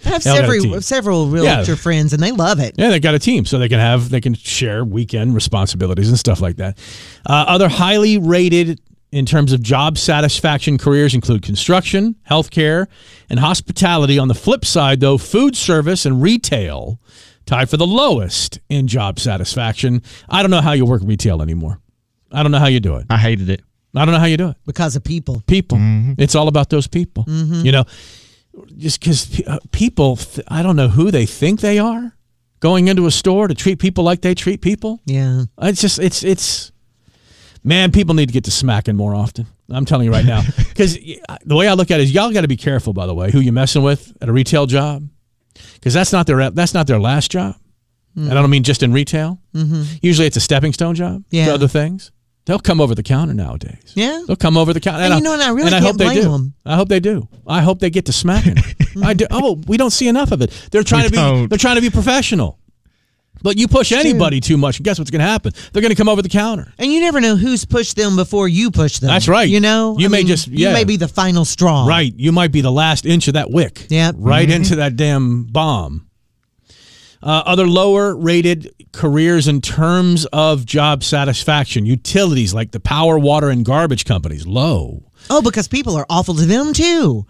I have They all got a several team. several realtor Yeah. friends, and they love it. Yeah, they got a team, so they can have they can share weekend responsibilities and stuff like that. Uh, other highly rated in terms of job satisfaction careers include construction, healthcare, and hospitality. On the flip side, though, food service and retail tied for the lowest in job satisfaction. I don't know how you work retail anymore. I don't know how you do it. I hated it. I don't know how you do it. Because of people. People. Mm-hmm. It's all about those people. Mhm. You know, just because uh, people, th- I don't know who they think they are going into a store to treat people like they treat people. Yeah. It's just, it's, it's, man, people need to get to smacking more often. I'm telling you right now. Because the way I look at it is y'all got to be careful, by the way, who you're messing with at a retail job. Because that's not their, that's not their last job. Mm. And I don't mean just in retail. Mm-hmm. Usually it's a stepping stone job Yeah. for other things. They'll come over the counter nowadays. Yeah. They'll come over the counter. And you know, and I really and I can't hope they blame do. them. I hope they do. I hope they get to smacking. I do. Oh, we don't see enough of it. They're trying We to be. don't. They're trying to be professional. But you push anybody too much, and guess what's going to happen? They're going to come over the counter. And you never know who's pushed them before you push them. That's right. You know? You I may mean, just- yeah. You may be the final straw. Right. You might be the last inch of that wick. Yeah. Right Mhm. into that damn bomb. Uh, other lower rated careers in terms of job satisfaction, utilities like the power, water, and garbage companies, low. Oh, because people are awful to them, too.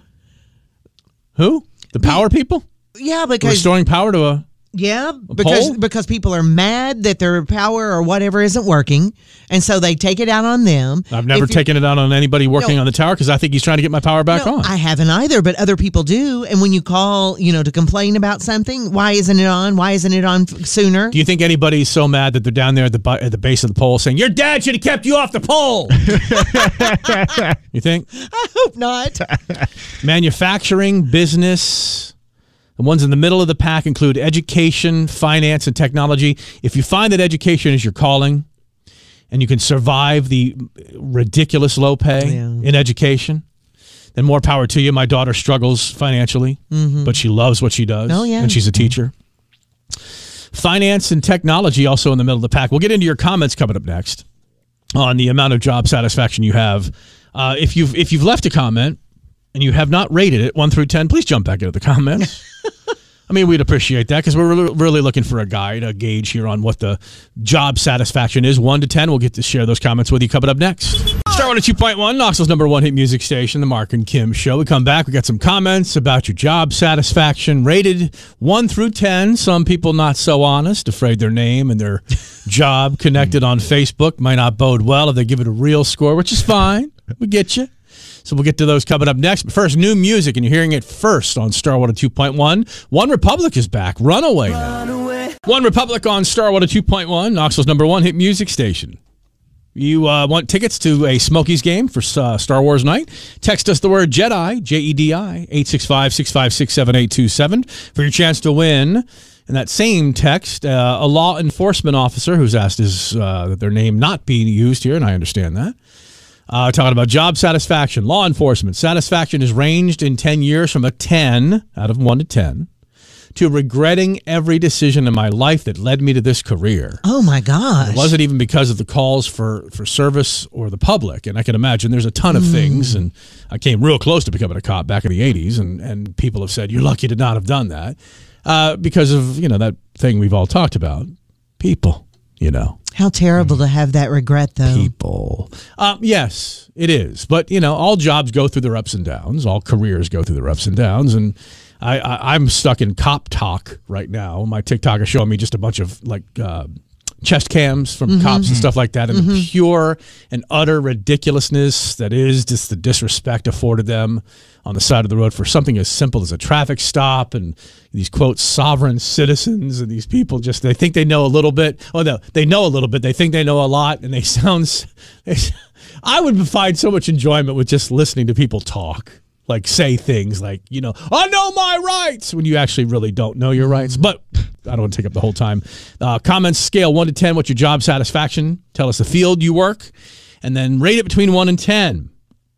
Who? The power people? Yeah, because... Restoring power to a... Yeah, because pole? because people are mad that their power or whatever isn't working, and so they take it out on them. I've never If you- taken it out on anybody working No. on the tower because I think he's trying to get my power back No, on. I haven't either, but other people do. And when you call, you know, to complain about something, why isn't it on? Why isn't it on f- sooner? Do you think anybody's so mad that they're down there at the bu- at the base of the pole saying, your dad should have kept you off the pole? You think? I hope not. Manufacturing, business. The ones in the middle of the pack include education, finance, and technology. If you find that education is your calling and you can survive the ridiculous low pay Yeah. in education, then more power to you. My daughter struggles financially, Mhm. but she loves what she does. Oh, yeah. And she's a teacher. Finance and technology also in the middle of the pack. We'll get into your comments coming up next on the amount of job satisfaction you have. Uh, if you've if you've left a comment and you have not rated it one through ten, please jump back into the comments. I mean, we'd appreciate that because we're really, really looking for a guide, a gauge here on what the job satisfaction is. one to ten. We'll get to share those comments with you coming up next. Star one at two point one, Knoxville's number one hit music station, The Mark and Kim Show. We come back. We got some comments about your job satisfaction, rated one through ten. Some people not so honest, afraid their name and their job connected on Facebook might not bode well if they give it a real score, which is fine. We get you. So we'll get to those coming up next. But first, new music, and you're hearing it first on Star one oh two point one. One Republic is back. Runaway now. One Republic on Star one oh two point one, Knoxville's number one hit music station. You uh, want tickets to a Smokies game for uh, Star Wars night? Text us the word Jedi, J E D I, eight six five, six five six, seven eight two seven for your chance to win. In that same text, uh, a law enforcement officer who's asked his, uh, that their name not be used here, and I understand that. Uh, talking about job satisfaction, law enforcement. Satisfaction is ranged in ten years from a ten out of one to ten to regretting every decision in my life that led me to this career. Oh, my gosh. It wasn't even because of the calls for, for service or the public. And I can imagine there's a ton of Mm. things. And I came real close to becoming a cop back in the eighties. And, and people have said, you're lucky to not have done that uh, because of, you know, that thing we've all talked about. People, you know. How terrible to have that regret, though. People. Um, yes, it is. But, you know, all jobs go through their ups and downs. All careers go through their ups and downs. And I, I, I'm stuck in cop talk right now. My TikTok is showing me just a bunch of, like, uh, chest cams from Mhm. cops and stuff like that. And the Mhm. pure and utter ridiculousness that is just the disrespect afforded them on the side of the road for something as simple as a traffic stop, and these, quote, sovereign citizens, and these people just, they think they know a little bit. Oh, no, they know a little bit. They think they know a lot, and they sound, they, I would find so much enjoyment with just listening to people talk, like say things like, you know, I know my rights, when you actually really don't know your rights. But I don't want to take up the whole time. Uh, comments scale one to ten. What's your job satisfaction? Tell us the field you work, and then rate it between one and ten.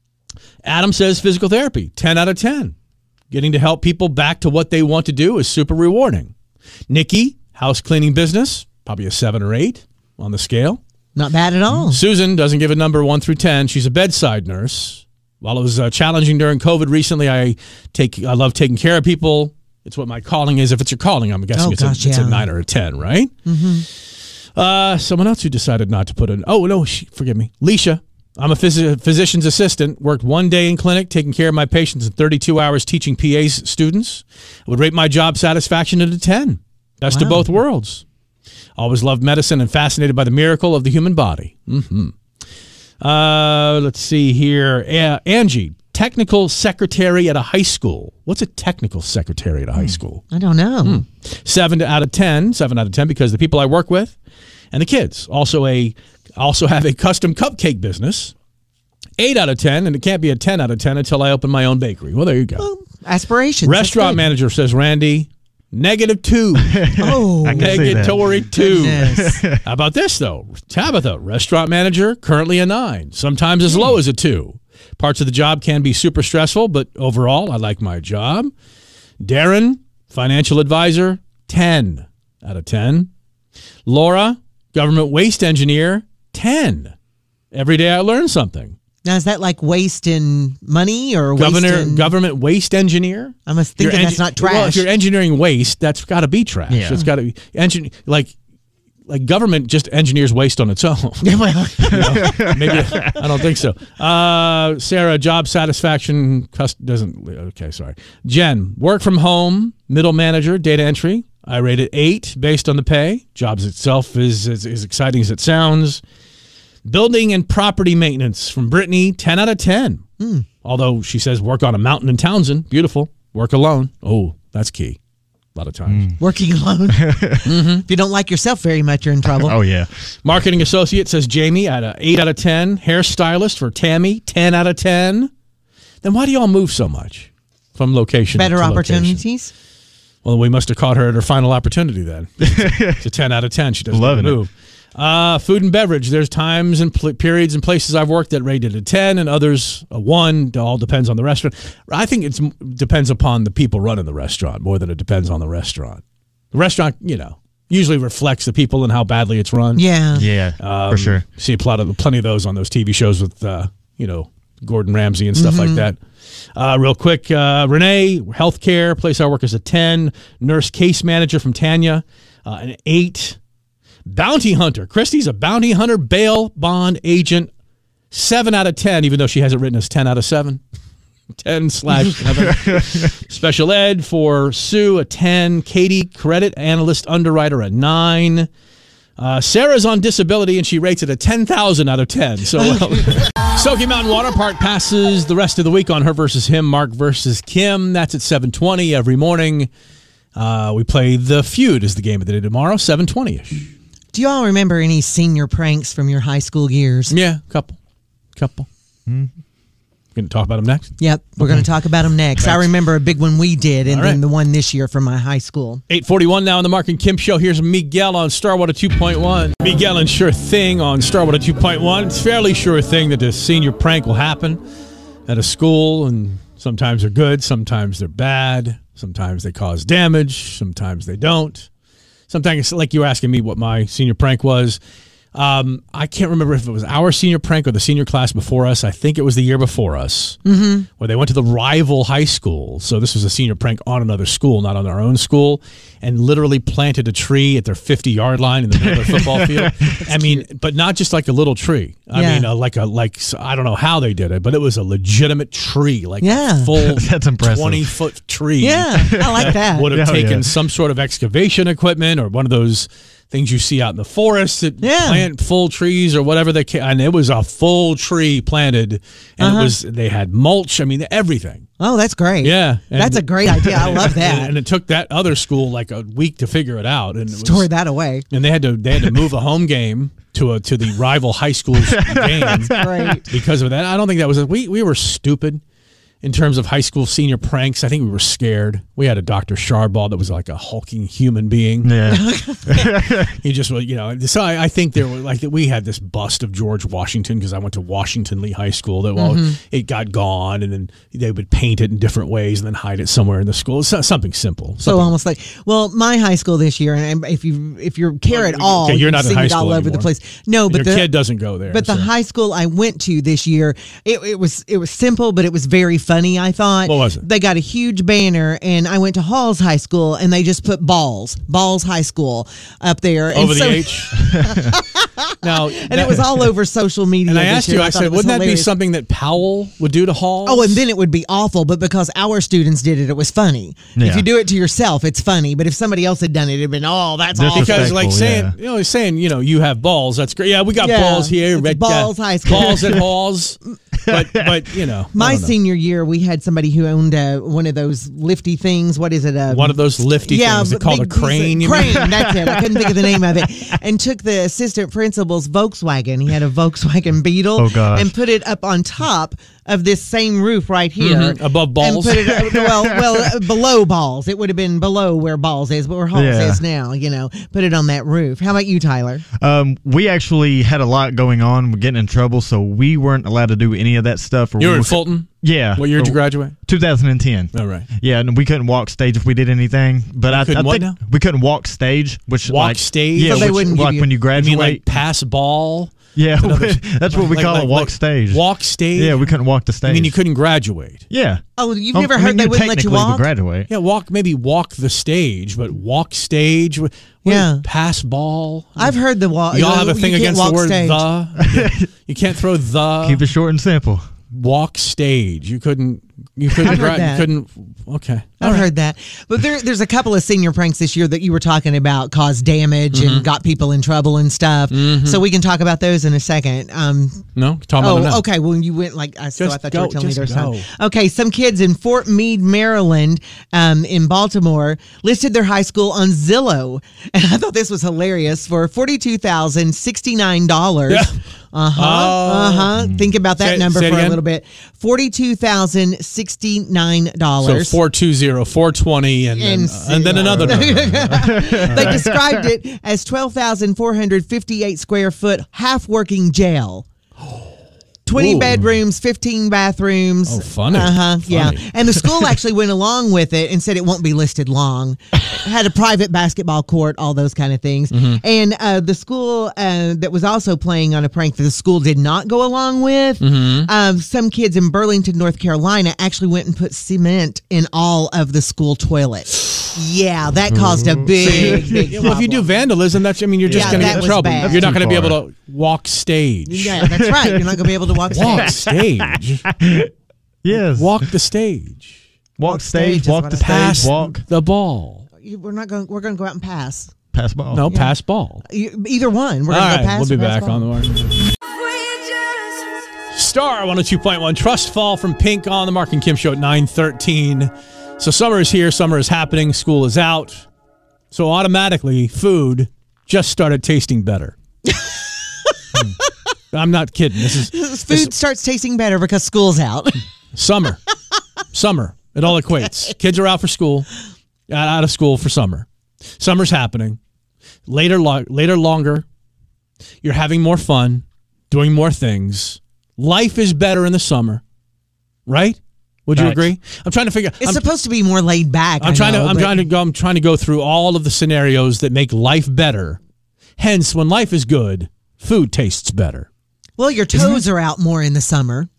Adam says physical therapy, ten out of ten. Getting to help people back to what they want to do is super rewarding. Nikki, house cleaning business, probably a seven or eight on the scale. Not bad at all. Susan doesn't give a number one through ten. She's a bedside nurse. While it was uh, challenging during COVID recently, I take I love taking care of people It's what my calling is. If it's your calling, I'm guessing Oh, it's, gosh, a, it's yeah. a nine or a ten, right? Mm-hmm. Uh, someone else who decided not to put an. Oh no, she, forgive me, Leisha. I'm a phys- physician's assistant. Worked one day in clinic, taking care of my patients, and thirty-two hours teaching P A's students. I would rate my job satisfaction at a ten. Best of Wow. both worlds. Always loved medicine and fascinated by the miracle of the human body. Mm-hmm. Uh, let's see here. Uh, Angie, technical secretary at a high school. What's a technical secretary at a high school? I don't know. Hmm. Seven out of ten. Seven out of ten because the people I work with and the kids. Also a also have a custom cupcake business. Eight out of ten, and it can't be a ten out of ten until I open my own bakery. Well, there you go. Well, aspirations. Restaurant manager says Randy. Negative two. Oh, I can see that. Negatory two. Goodness. How about this, though? Tabitha, restaurant manager, currently a nine, sometimes as low as a two. Parts of the job can be super stressful, but overall, I like my job. Darren, financial advisor, ten out of ten. Laura, government waste engineer, ten. Every day I learn something. Now, is that like waste in money or Governor, waste in... government waste engineer? I'm thinking You're that's engi- not trash. Well, if you're engineering waste, that's got to be trash. Yeah. It's got to be engine like like government just engineers waste on its own. Yeah, well, You know, maybe I don't think so. Uh, Sarah, job satisfaction cust- doesn't. Okay, sorry. Jen, work from home, middle manager, data entry. I rate it eight based on the pay. Jobs itself is is, is exciting as it sounds. Building and property maintenance from Brittany, ten out of ten. Hmm. Although she says work on a mountain in Townsend, beautiful. Work alone. Oh, that's key. A lot of times. working alone. Mm-hmm. If you don't like yourself very much, you're in trouble. Oh, yeah. Marketing associate says Jamie at a eight out of ten. Hairstylist for Tammy, ten out of ten. Then why do y'all move so much from location Better to location? opportunities. Well, we must have caught her at her final opportunity then. It's a ten out of ten. She doesn't Loving it. move. Uh, food and beverage. There's times and pl- periods and places I've worked that rated a ten and others a one. It all depends on the restaurant. I think it depends upon the people running the restaurant more than it depends on the restaurant. The restaurant, you know, usually reflects the people and how badly it's run. Yeah. Yeah, Um, for sure. See a lot of plenty of those on those T V shows with uh, you know, Gordon Ramsay and stuff Mm-hmm. like that. Uh, real quick, uh, Renee, healthcare place I work is a ten. Nurse case manager from Tanya, uh, an eight. Bounty hunter, Christy's a bounty hunter, bail bond agent, seven out of ten. Even though she has it written as ten out of seven. ten slash seven. Special ed for Sue, a ten. Katie, credit analyst underwriter, a nine. Uh, Sarah's on disability, and she rates it a ten thousand out of ten. So, well, Smoky Mountain Water Park passes the rest of the week on Her versus Him, Mark versus Kim. That's at seven twenty every morning. Uh, we play The Feud is the game of the day tomorrow, seven twenty-ish. Do you all remember any senior pranks from your high school years? Yeah, couple. Couple. Mm-hmm. Going to talk about them next? Yep, we're Okay. going to talk about them next. Thanks. I remember a big one we did, and All then right. the one this year from my high school. eight forty-one now on the Mark and Kim Show. Here's Miguel on Starwater two point one. Miguel and Sure Thing on Starwater two point one. It's fairly sure thing that a senior prank will happen at a school, and sometimes they're good, sometimes they're bad, sometimes they cause damage, sometimes they don't. Sometimes it's like you were asking me what my senior prank was. Um, I can't remember if it was our senior prank or the senior class before us. I think it was the year before us, mm-hmm. where they went to the rival high school. So this was a senior prank on another school, not on our own school, and literally planted a tree at their fifty-yard line in the middle of their football field. I mean, but not just like a little tree. I Yeah. mean, uh, like a like I don't know how they did it, but it was a legitimate tree, like Yeah. a full That's impressive. twenty-foot tree. Yeah, I like that. Would have Oh, taken yeah. some sort of excavation equipment or one of those things you see out in the forest that Yeah. plant full trees or whatever they can. And it was a full tree planted, and Uh-huh. it was they had mulch. I mean, everything. Oh, that's great. Yeah, and- That's a great idea. I love that. And, and it took that other school like a week to figure it out. And it was, Store that away. and they had to they had to move a home game to a to the rival high school's game Great. because of that. I don't think that was a, we we were stupid in terms of high school senior pranks. I think we were scared. We had a Doctor Sharball that was like a hulking human being. Yeah. He just, you know, so I, I think there were like we had this bust of George Washington because I went to Washington Lee High School. That well, Mm-hmm. it got gone, and then they would paint it in different ways and then hide it somewhere in the school. So, something simple. So Something- almost like, well, my high school this year, and if you if you care at Okay, all, you're you've not in seen high it all school over the anymore. place. No, but your the, kid doesn't go there. But the so. high school I went to this year, it, it was it was simple, but it was very funny, I thought. What was it? They got a huge banner, and I went to Halls High School, and they just put Balls, Balls High School up there. Over and the so, H? Now, and it was all over social media. And I this asked year. you, I, thought said, it was wouldn't that be hilarious. something that Powell would do to Halls? Oh, and then it would be awful, but because our students did it, it was funny. Yeah. If you do it to yourself, it's funny, but if somebody else had done it, it'd been, oh, that's awful. Because like saying, yeah. you know, saying, you know, you have balls. That's great. Yeah, we got Yeah, balls here. it's Red, Balls uh, High School. Balls at Halls. But, but you know. I My don't know. senior year, we had somebody who owned uh, one of those lifty things. What is it? Uh, One of those lifty yeah, things. They but called a big piece of- crane. you Crane, mean? that's it. I couldn't think of the name of it. And took the assistant principal's Volkswagen. He had a Volkswagen Beetle. Oh, gosh. And put it up on top of this same roof right here. Mhm, above balls. And put it, uh, well, well uh, below balls. It would have been below where balls is, but where Halls Yeah. is now, you know. Put it on that roof. How about you, Tyler? Um, we actually had a lot going on. We're getting in trouble, so we weren't allowed to do any of that stuff. Or You we were in were- Fulton? Yeah. What year did you graduate? two thousand ten. All right. Yeah, and we couldn't walk stage if we did anything. But I, I couldn't what think now? we couldn't walk stage, which Walk like, stage? Yeah, So they which, wouldn't give like you- when you You graduate. mean like pass ball? yeah, Another- that's what we Like- call like- it. Walk like stage. Walk stage? Yeah, we couldn't walk the stage. I mean, you couldn't graduate. Yeah. Oh, you've Oh, never I heard mean, they wouldn't let you technically would walk? graduate. Yeah, walk, maybe walk the stage, but walk stage? What- what Yeah. is pass ball? I've heard the walk. You all have a you thing can't against the walk word stage. the? You can't throw the. Keep it short and simple. Walk stage. You couldn't. You couldn't. I've heard gra- you that. couldn't. Okay. I've heard that. But there, there's a couple of senior pranks this year that you were talking about caused damage Mm-hmm. and got people in trouble and stuff. So we can talk about those in a second. Um, No, talk about it now. oh, okay. Well, you went like I, so Just I thought go, you were telling me just there's some. go. Okay, some kids in Fort Meade, Maryland, um, in Baltimore, listed their high school on Zillow, and I thought this was hilarious for forty-two thousand sixty-nine dollars. Yeah. Uh huh. Oh. Uh huh. Think about that Say- number say it for a again. little bit. Forty-two thousand sixty-nine So dollars. four two zero, four twenty, and then, And uh, and then another number. They described it as twelve thousand four hundred fifty-eight square foot half working jail. twenty Ooh. bedrooms, fifteen bathrooms. Oh, funny. Uh huh. Yeah. Funny. And the school actually went along with it and said it won't be listed long. Had a private basketball court, all those kind of things. Mm-hmm. And uh, the school uh, that was also playing on a prank that the school did not go along with. Mm-hmm. Um, some kids in Burlington, North Carolina, actually went and put cement in all of the school toilets. Yeah, that caused a big, big Yeah, well, if you do problem. vandalism, that's, I mean, you're just Yeah, going to that get in was trouble. bad. You're not That's going to be too able to walk stage. Yeah, that's right. You're not going to be able to walk Walk stage. stage. Yes. Walk the stage. Walk Walk stage stage. is Walk what the I stage. Pass Walk. the ball. You- We're not going. We're going to go out and pass. Pass ball. No, pass ball. You- Either one. We're All going to right, go pass. we'll be or pass back ball. on the mark. Star one oh two point one, Trust Fall from Pink on the Mark and Kim Show at nine thirteen. So summer is here, summer is happening, school is out. So automatically, food just started tasting better. Hmm. I'm not kidding. This is Food this- starts tasting better because school's out. summer. Summer. It all equates. Kids are out for school, out out of school for summer. Summer's happening. Later, lo- later, longer. You're having more fun, doing more things. Life is better in the summer, right? Would you Right. agree? I'm trying to figure. It's I'm, supposed to be more laid back. I'm I trying know, to. I'm but- trying to go. I'm trying to go through all of the scenarios that make life better. Hence, when life is good, food tastes better. Well, your toes are out more in the summer.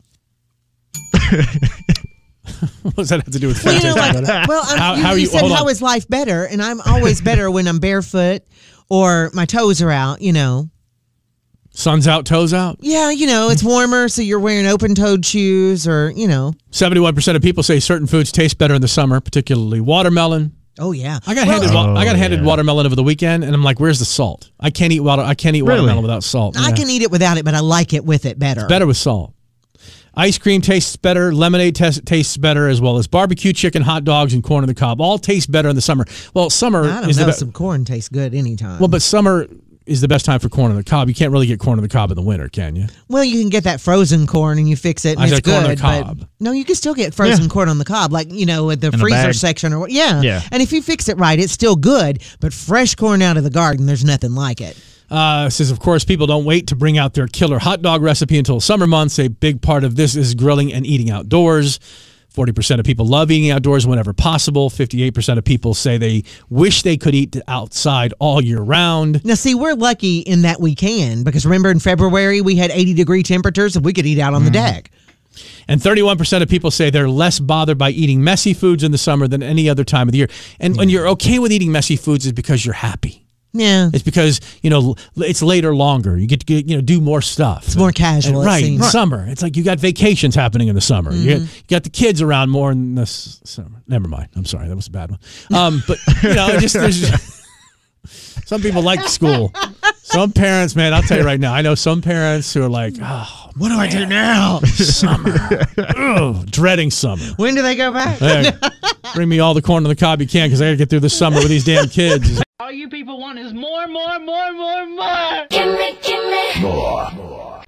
What does that have to do with food Well, you know, tasting like, better? well, I'm, How- you, how are you you- said hold how on. is life better, and I'm always better when I'm barefoot or my toes are out. You know. Sun's out, toes out. Yeah, you know, it's warmer, so you're wearing open-toed shoes, or you know. Seventy-one percent of people say certain foods taste better in the summer, particularly watermelon. Oh yeah, I got Well, handed. wa- I got Oh, handed yeah. watermelon over the weekend, and I'm like, "Where's the salt? I can't eat water. I can't eat Really? watermelon without salt. I Yeah. can eat it without it, but I like it with it better. better with salt. Ice cream tastes better. Lemonade tes- tastes better, as well as barbecue chicken, hot dogs, and corn on the cob. All taste better in the summer. Well, summer I don't is know. the be- Some corn tastes good anytime. well, but summer is the best time for corn on the cob. You can't really get corn on the cob in the winter, can you? Well, you can get that frozen corn and you fix it and I it's said corn on good. the But cob. no, you can still get frozen Yeah. corn on the cob, like you know, at the In a freezer bag. section or what. Yeah, Yeah. And if you fix it right, it's still good. But fresh corn out of the garden, there's nothing like it. Uh, says, of course, people don't wait to bring out their killer hot dog recipe until summer months. A big part of this is grilling and eating outdoors. forty percent of people love eating outdoors whenever possible. fifty-eight percent of people say they wish they could eat outside all year round. Now, see, we're lucky in that we can because remember in February we had eighty degree temperatures and we could eat out on the deck. And thirty-one percent of people say they're less bothered by eating messy foods in the summer than any other time of the year. And when you're okay with eating messy foods, is because you're happy. Yeah. It's because, you know, it's later longer. You get to get, you know, do more stuff. It's more casual. And, right. It seems. In summer. It's like you got vacations happening in the summer. Mm-hmm. You, got, you got the kids around more in the s- summer. Never mind. I'm sorry. That was a bad one. Um, but, you know, just there's some people like school. Some parents, man, I'll tell you right now, I know some parents who are like, oh, what do man, I do now? Summer. Ugh, dreading summer. When do they go back? Hey, bring me all the corn on the cob you can because I got to get through the summer with these damn kids. All you people want is more, more, more, more, more. Give me, give me. More. more.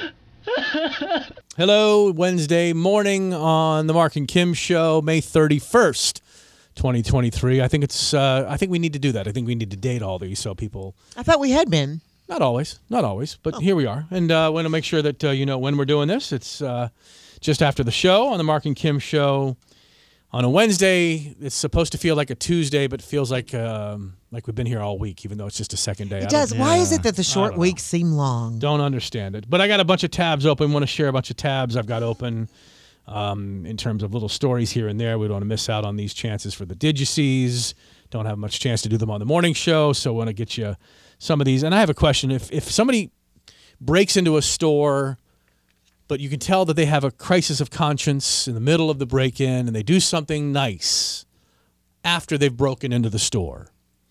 Hello, Wednesday morning on the Mark and Kim Show, May thirty-first, twenty twenty-three. I think it's. Uh, I think we need to do that. I think we need to date all these so people. I thought we had been. Not always, not always, but oh. Here we are, and I uh, want to make sure that uh, you know when we're doing this. It's uh, just after the show on the Mark and Kim Show. On a Wednesday, it's supposed to feel like a Tuesday, but feels like um, like we've been here all week, even though it's just a second day. It does. Why yeah, is it that the short weeks seem long? Don't understand it. But I got a bunch of tabs open. Want to share a bunch of tabs I've got open um, in terms of little stories here and there. We don't want to miss out on these chances for the Did-You-Sees. Don't have much chance to do them on the morning show, so I want to get you some of these. And I have a question. If if somebody breaks into a store, but you can tell that they have a crisis of conscience in the middle of the break-in, and they do something nice after they've broken into the store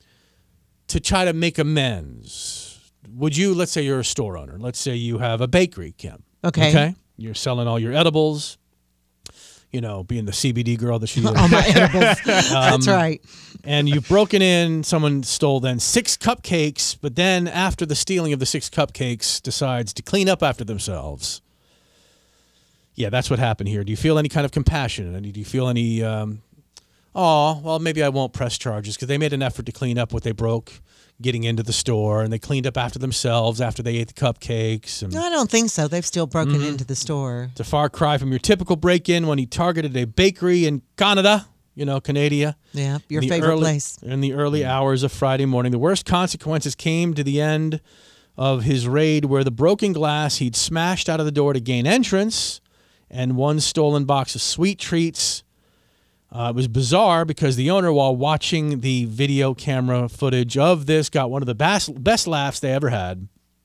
to try to make amends, would you, let's say you're a store owner. Let's say you have a bakery, Kim. Okay. Okay. You're selling all your edibles, you know, being the C B D girl that she is. All my edibles. um, That's right. And you've broken in, someone stole then six cupcakes, but then after the stealing of the six cupcakes decides to clean up after themselves. Yeah, that's what happened here. Do you feel any kind of compassion? And do you feel any, um, oh, well, maybe I won't press charges because they made an effort to clean up what they broke getting into the store, and they cleaned up after themselves after they ate the cupcakes. And no, I don't think so. They've still broken mm-hmm. into the store. It's a far cry from your typical break-in when he targeted a bakery in Canada, you know, Canada. Yeah, your favorite early, place. In the early hours of Friday morning. The worst consequences came to the end of his raid where the broken glass he'd smashed out of the door to gain entrance and one stolen box of sweet treats. Uh, it was bizarre because the owner, while watching the video camera footage of this, got one of the best, best laughs they ever had.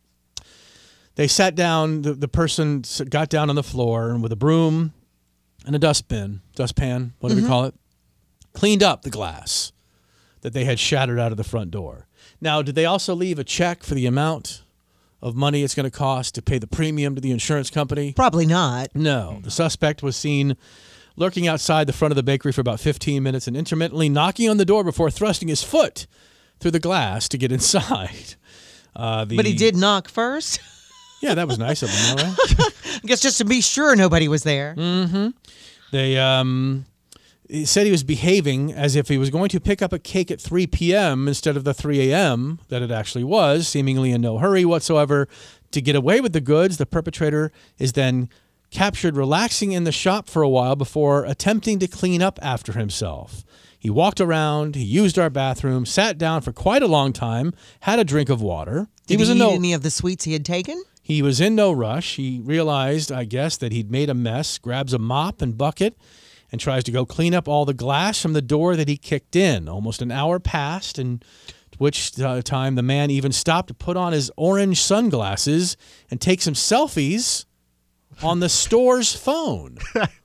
They sat down, the, the person got down on the floor and with a broom and a dustbin, dustpan, whatever mm-hmm. you call it, cleaned up the glass that they had shattered out of the front door. Now, did they also leave a check for the amount of money it's going to cost to pay the premium to the insurance company? Probably not. No. The suspect was seen lurking outside the front of the bakery for about fifteen minutes and intermittently knocking on the door before thrusting his foot through the glass to get inside. Uh, the, but he did knock first? Yeah, that was nice of him, right? I guess just to be sure nobody was there. Mm-hmm. They um, he said he was behaving as if he was going to pick up a cake at three p.m. instead of the three a.m. that it actually was, seemingly in no hurry whatsoever. To get away with the goods, the perpetrator is then captured relaxing in the shop for a while before attempting to clean up after himself. He walked around, he used our bathroom, sat down for quite a long time, had a drink of water. Did he, was he in eat no, any of the sweets he had taken? He was in no rush. He realized, I guess, that he'd made a mess, grabs a mop and bucket, and tries to go clean up all the glass from the door that he kicked in. Almost an hour passed, and at which uh, time the man even stopped to put on his orange sunglasses and take some selfies on the store's phone.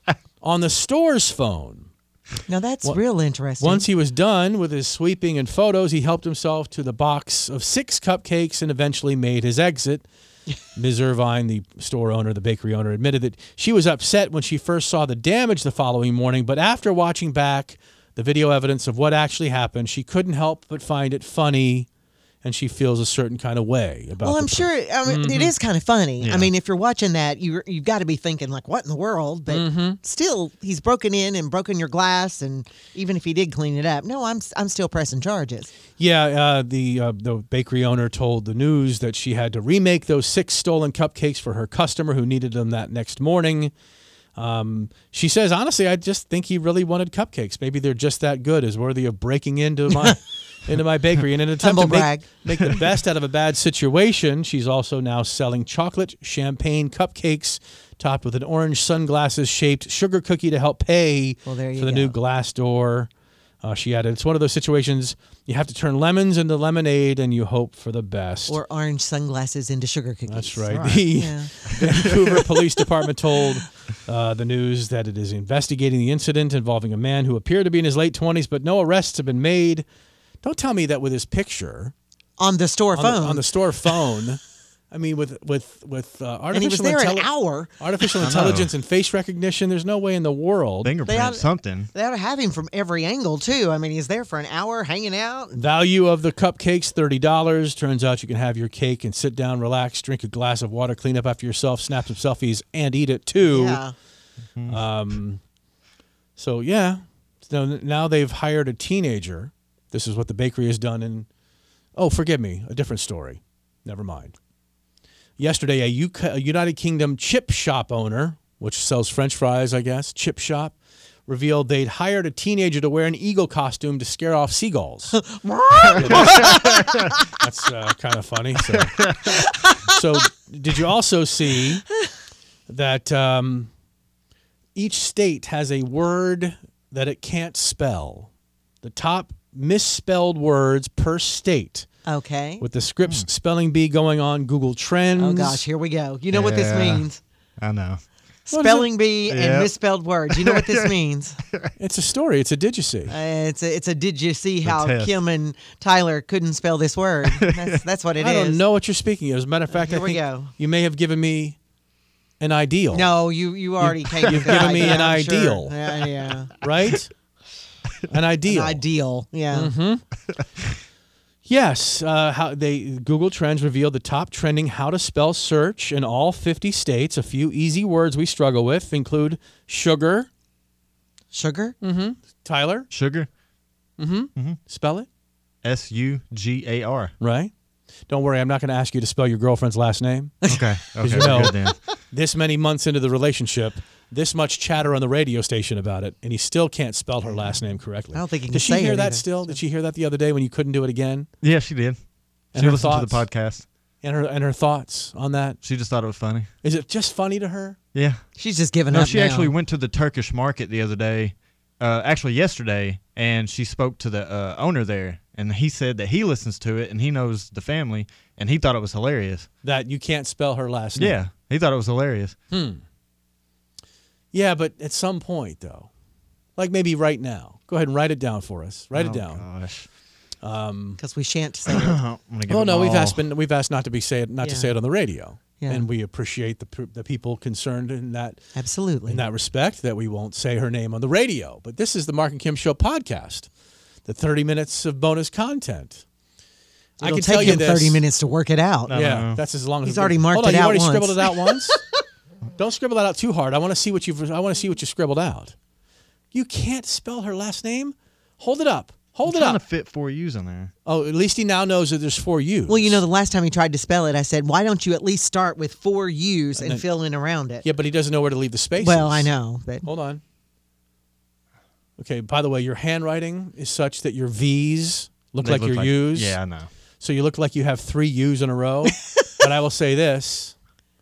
On the store's phone. Now that's well, real interesting. Once he was done with his sweeping and photos, he helped himself to the box of six cupcakes and eventually made his exit. Miz Irvine, the store owner, the bakery owner, admitted that she was upset when she first saw the damage the following morning, but after watching back the video evidence of what actually happened, she couldn't help but find it funny. And she feels a certain kind of way about it. Well, I'm per- sure I mean, mm-hmm. it is kind of funny. Yeah. I mean, if you're watching that, you, you've got to be thinking, like, what in the world? But mm-hmm. still, he's broken in and broken your glass. And even if he did clean it up, no, I'm I'm still pressing charges. Yeah, uh, the uh, the bakery owner told the news that she had to remake those six stolen cupcakes for her customer who needed them that next morning. Um, she says, honestly, I just think he really wanted cupcakes. Maybe they're just that good, is worthy of breaking into my into my bakery. In an attempt Humble to make, brag. make the best out of a bad situation, she's also now selling chocolate champagne cupcakes topped with an orange sunglasses-shaped sugar cookie to help pay Well, there you for the go. new glass door. Uh, she added, it's one of those situations you have to turn lemons into lemonade and you hope for the best. Or orange sunglasses into sugar cookies. That's right. Right. The Yeah. Vancouver Police Department told uh, the news that it is investigating the incident involving a man who appeared to be in his late twenties, but no arrests have been made. Don't tell me that with his picture On the store on phone. the, on the store phone. I mean, with with with uh, artificial and he was there an intelli- hour. artificial I know. intelligence and face recognition. There's no way in the world. Fingerprint, ought- something. They ought to have him from every angle, too. I mean, he's there for an hour hanging out. Value of the cupcakes, thirty dollars. Turns out you can have your cake and sit down, relax, drink a glass of water, clean up after yourself, snap some selfies, and eat it too. Yeah. Um, so, yeah. So now they've hired a teenager. This is what the bakery has done. And, oh, forgive me, a different story. Never mind. Yesterday, a, U K, a United Kingdom chip shop owner, which sells French fries, I guess, chip shop, revealed they'd hired a teenager to wear an eagle costume to scare off seagulls. That's uh, kind of funny. So. so, did you also see that um, each state has a word that it can't spell? The top misspelled words per state. Okay. With the Scripps spelling bee going on Google Trends. Oh, gosh, here we go. You know what this Yeah. means. I know. Spelling bee and Yep. misspelled words. You know what this means. It's a story. It's a did you see? Uh, it's a, it's a did you see how test. Kim and Tyler couldn't spell this word? That's, that's what it I is. don't know what you're speaking of. As a matter of fact, Here I we think go. you may have given me an ideal. No, you, you already came You've with the given me idea, an I'm sure. ideal. Yeah, yeah. Right? An ideal. An ideal, yeah. Mm-hmm. Yes, uh, how they Google Trends revealed the top trending how to spell search in all fifty states. A few easy words we struggle with include sugar. Sugar? Mm-hmm. Tyler? Sugar. Mm-hmm. Mm-hmm. Spell it. S U G A R. Right. Don't worry, I'm not going to ask you to spell your girlfriend's last name. Okay. Okay. you we're know, good then. This many months into the relationship, this much chatter on the radio station about it, and he still can't spell her last name correctly. I don't think he can Did she say hear it that either, still? Did she hear that the other day when you couldn't do it again? Yeah, she did. And she her listened thoughts? to the podcast. And her and her thoughts on that? She just thought it was funny. Is it just funny to her? Yeah. She's just giving No, up she now. actually went to the Turkish market the other day, uh, actually yesterday, and she spoke to the uh, owner there, and he said that he listens to it, and he knows the family, and he thought it was hilarious. That you can't spell her last name? Yeah, he thought it was hilarious. Hmm. Yeah, but at some point, though, like maybe right now, go ahead and write it down for us. Write oh, it down. Gosh. Um, Because we shan't say it. I'm gonna give oh it no, we've all. asked been, we've asked not to be say it, not to Yeah. say it on the radio, Yeah. and we appreciate the p- the people concerned in that Absolutely. in that respect that we won't say her name on the radio. But this is the Mark and Kim Show podcast, the thirty minutes of bonus content. I It'll can take tell you him this. thirty minutes to work it out. No. Yeah, that's as long as He's it- already marked Hold on, it you out already once. scribbled it out once. Don't scribble that out too hard. I want to see what you've. I want to see what you scribbled out. You can't spell her last name. Hold it up. Hold I'm it trying up. to fit four U's in there. Oh, at least he now knows that there's four U's. Well, you know, the last time he tried to spell it, I said, why don't you at least start with four U's and, then- fill in around it? Yeah, but he doesn't know where to leave the spaces. Well, I know. But Hold on. Okay. By the way, your handwriting is such that your V's look They like look your U's. Yeah, I know. So you look like you have three U's in a row. But I will say this: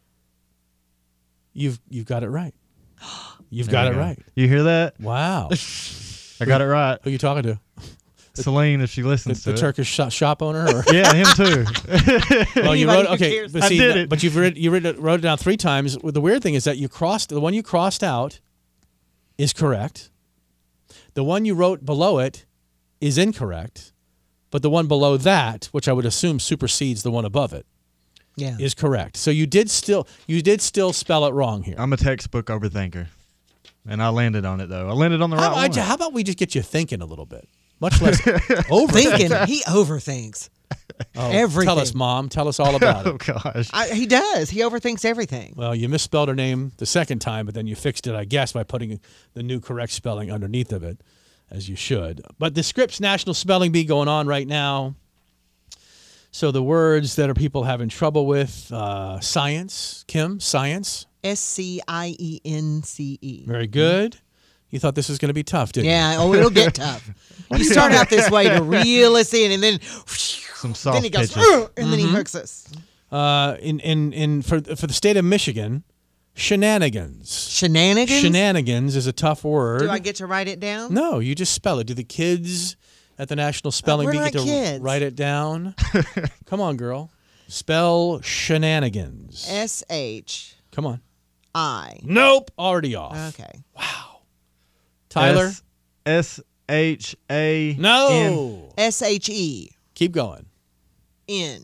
you've you've got it right. You've There got you it go. right. You hear that? Wow. I got it right. Who are you talking to? Celine, if she The, listens the to Turkish shop, shop owner? Or? it. Yeah, him too. Well, you Anybody wrote who okay, cares. but I see, did that- it. but you've read, you read it, wrote it down three times. Well, the weird thing is that you crossed the one you crossed out is correct. The one you wrote below it is incorrect, but the one below that, which I would assume supersedes the one above it, yeah. is correct. So you did still you did still spell it wrong here. I'm a textbook overthinker, and I landed on it though. I landed on the How, right about, one. how about we just get you thinking a little bit, much less over Thinking. He overthinks. Oh, everything. Tell us, Mom. Tell us all about Oh it. gosh. I, he does. He overthinks everything. Well, you misspelled her name the second time, but then you fixed it, I guess, by putting the new correct spelling underneath of it, as you should. But the Scripps National Spelling Bee going on right now. So the words that are people having trouble with, uh, science, Kim, science, S C I E N C E. very good. You thought this was going to be tough, didn't Yeah, you? oh, it'll get tough. You start out this way to reel us in, and then Some soft then he goes, pitches. "Ugh," and then he hooks us. Uh, in in in for for the state of Michigan, shenanigans. Shenanigans? Shenanigans is a tough word. Do I get to write it down? No, you just spell it. Do the kids at the National Spelling we're Bee not get to kids. write it down? Come on, girl. Spell shenanigans. S H Come on. I. Nope. Already off. Okay. Tyler? S H A. No. S H E. Keep going. N.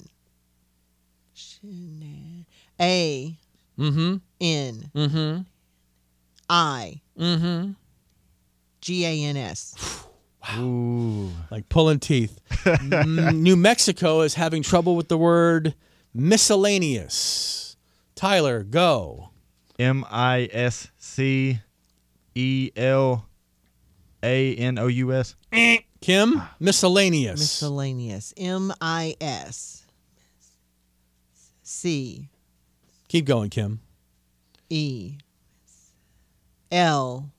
Shena- A. Mm-hmm. N. Mm-hmm. I. Mm-hmm. G A N S. Ooh. Like pulling teeth. Mm, New Mexico is having trouble with the word miscellaneous. Tyler, go. M I S C E L A N O U S. Kim, miscellaneous. Miscellaneous. M I S C Keep going, Kim. E L.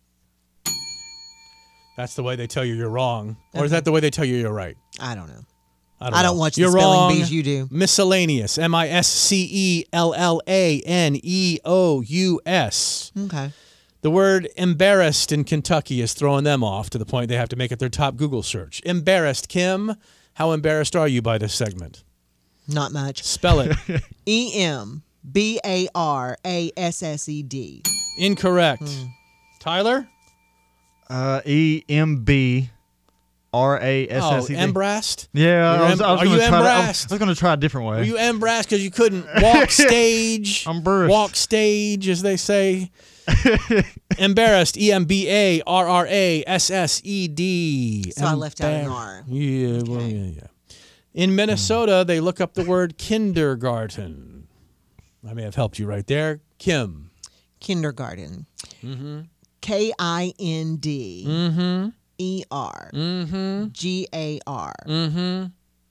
That's the way they tell you you're wrong. Or is that the way they tell you you're right? I don't know. I don't, I don't know. watch the You're spelling wrong. bees you do. Miscellaneous. M I S C E L L A N E O U S. Okay. The word embarrassed in Kentucky is throwing them off to the point they have to make it their top Google search. Embarrassed. Kim, how embarrassed are you by this segment? Not much. Spell it. E M B A R A S S E D. Incorrect. Tyler? Uh, E M B R A S S E D. Oh, embarrassed? Yeah, You're I was, em- I was are gonna you try to- I was- embarrassed? I was going to try a different way. Were you embarrassed because you couldn't walk stage? Embarrassed. Walk stage, as they say. Embarrassed. E M B A R R A S S E D. So I left out an Embar- R. Yeah, well, yeah, yeah. In Minnesota, they look up the word kindergarten. I may have helped you right there. Kim. Kindergarten. Mm-hmm. K I N D Mm-hmm. E R Mm-hmm. G A R Mm-hmm.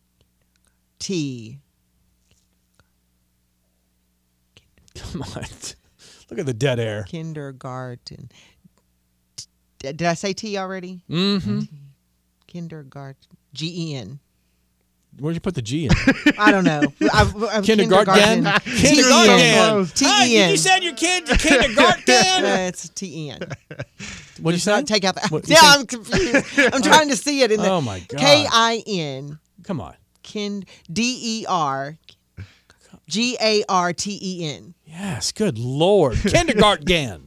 T. Come on. Look at the dead air. Kindergarten. T- Did I say T already? Mm-hmm. Kindergarten. G E N. Where'd you put the G in? I don't know. I've, I've Kindergarten. Kindergarten. Kindergarten. T E N. Hi, did you send your kid to kindergarten? Uh, it's T E N. What'd you Just say? not take out the. What, you yeah, think- I'm confused. I'm trying to see it in the. Oh, my God. K I N. Come on. Kin D E R G A R T E N. Yes, good Lord. Kindergarten.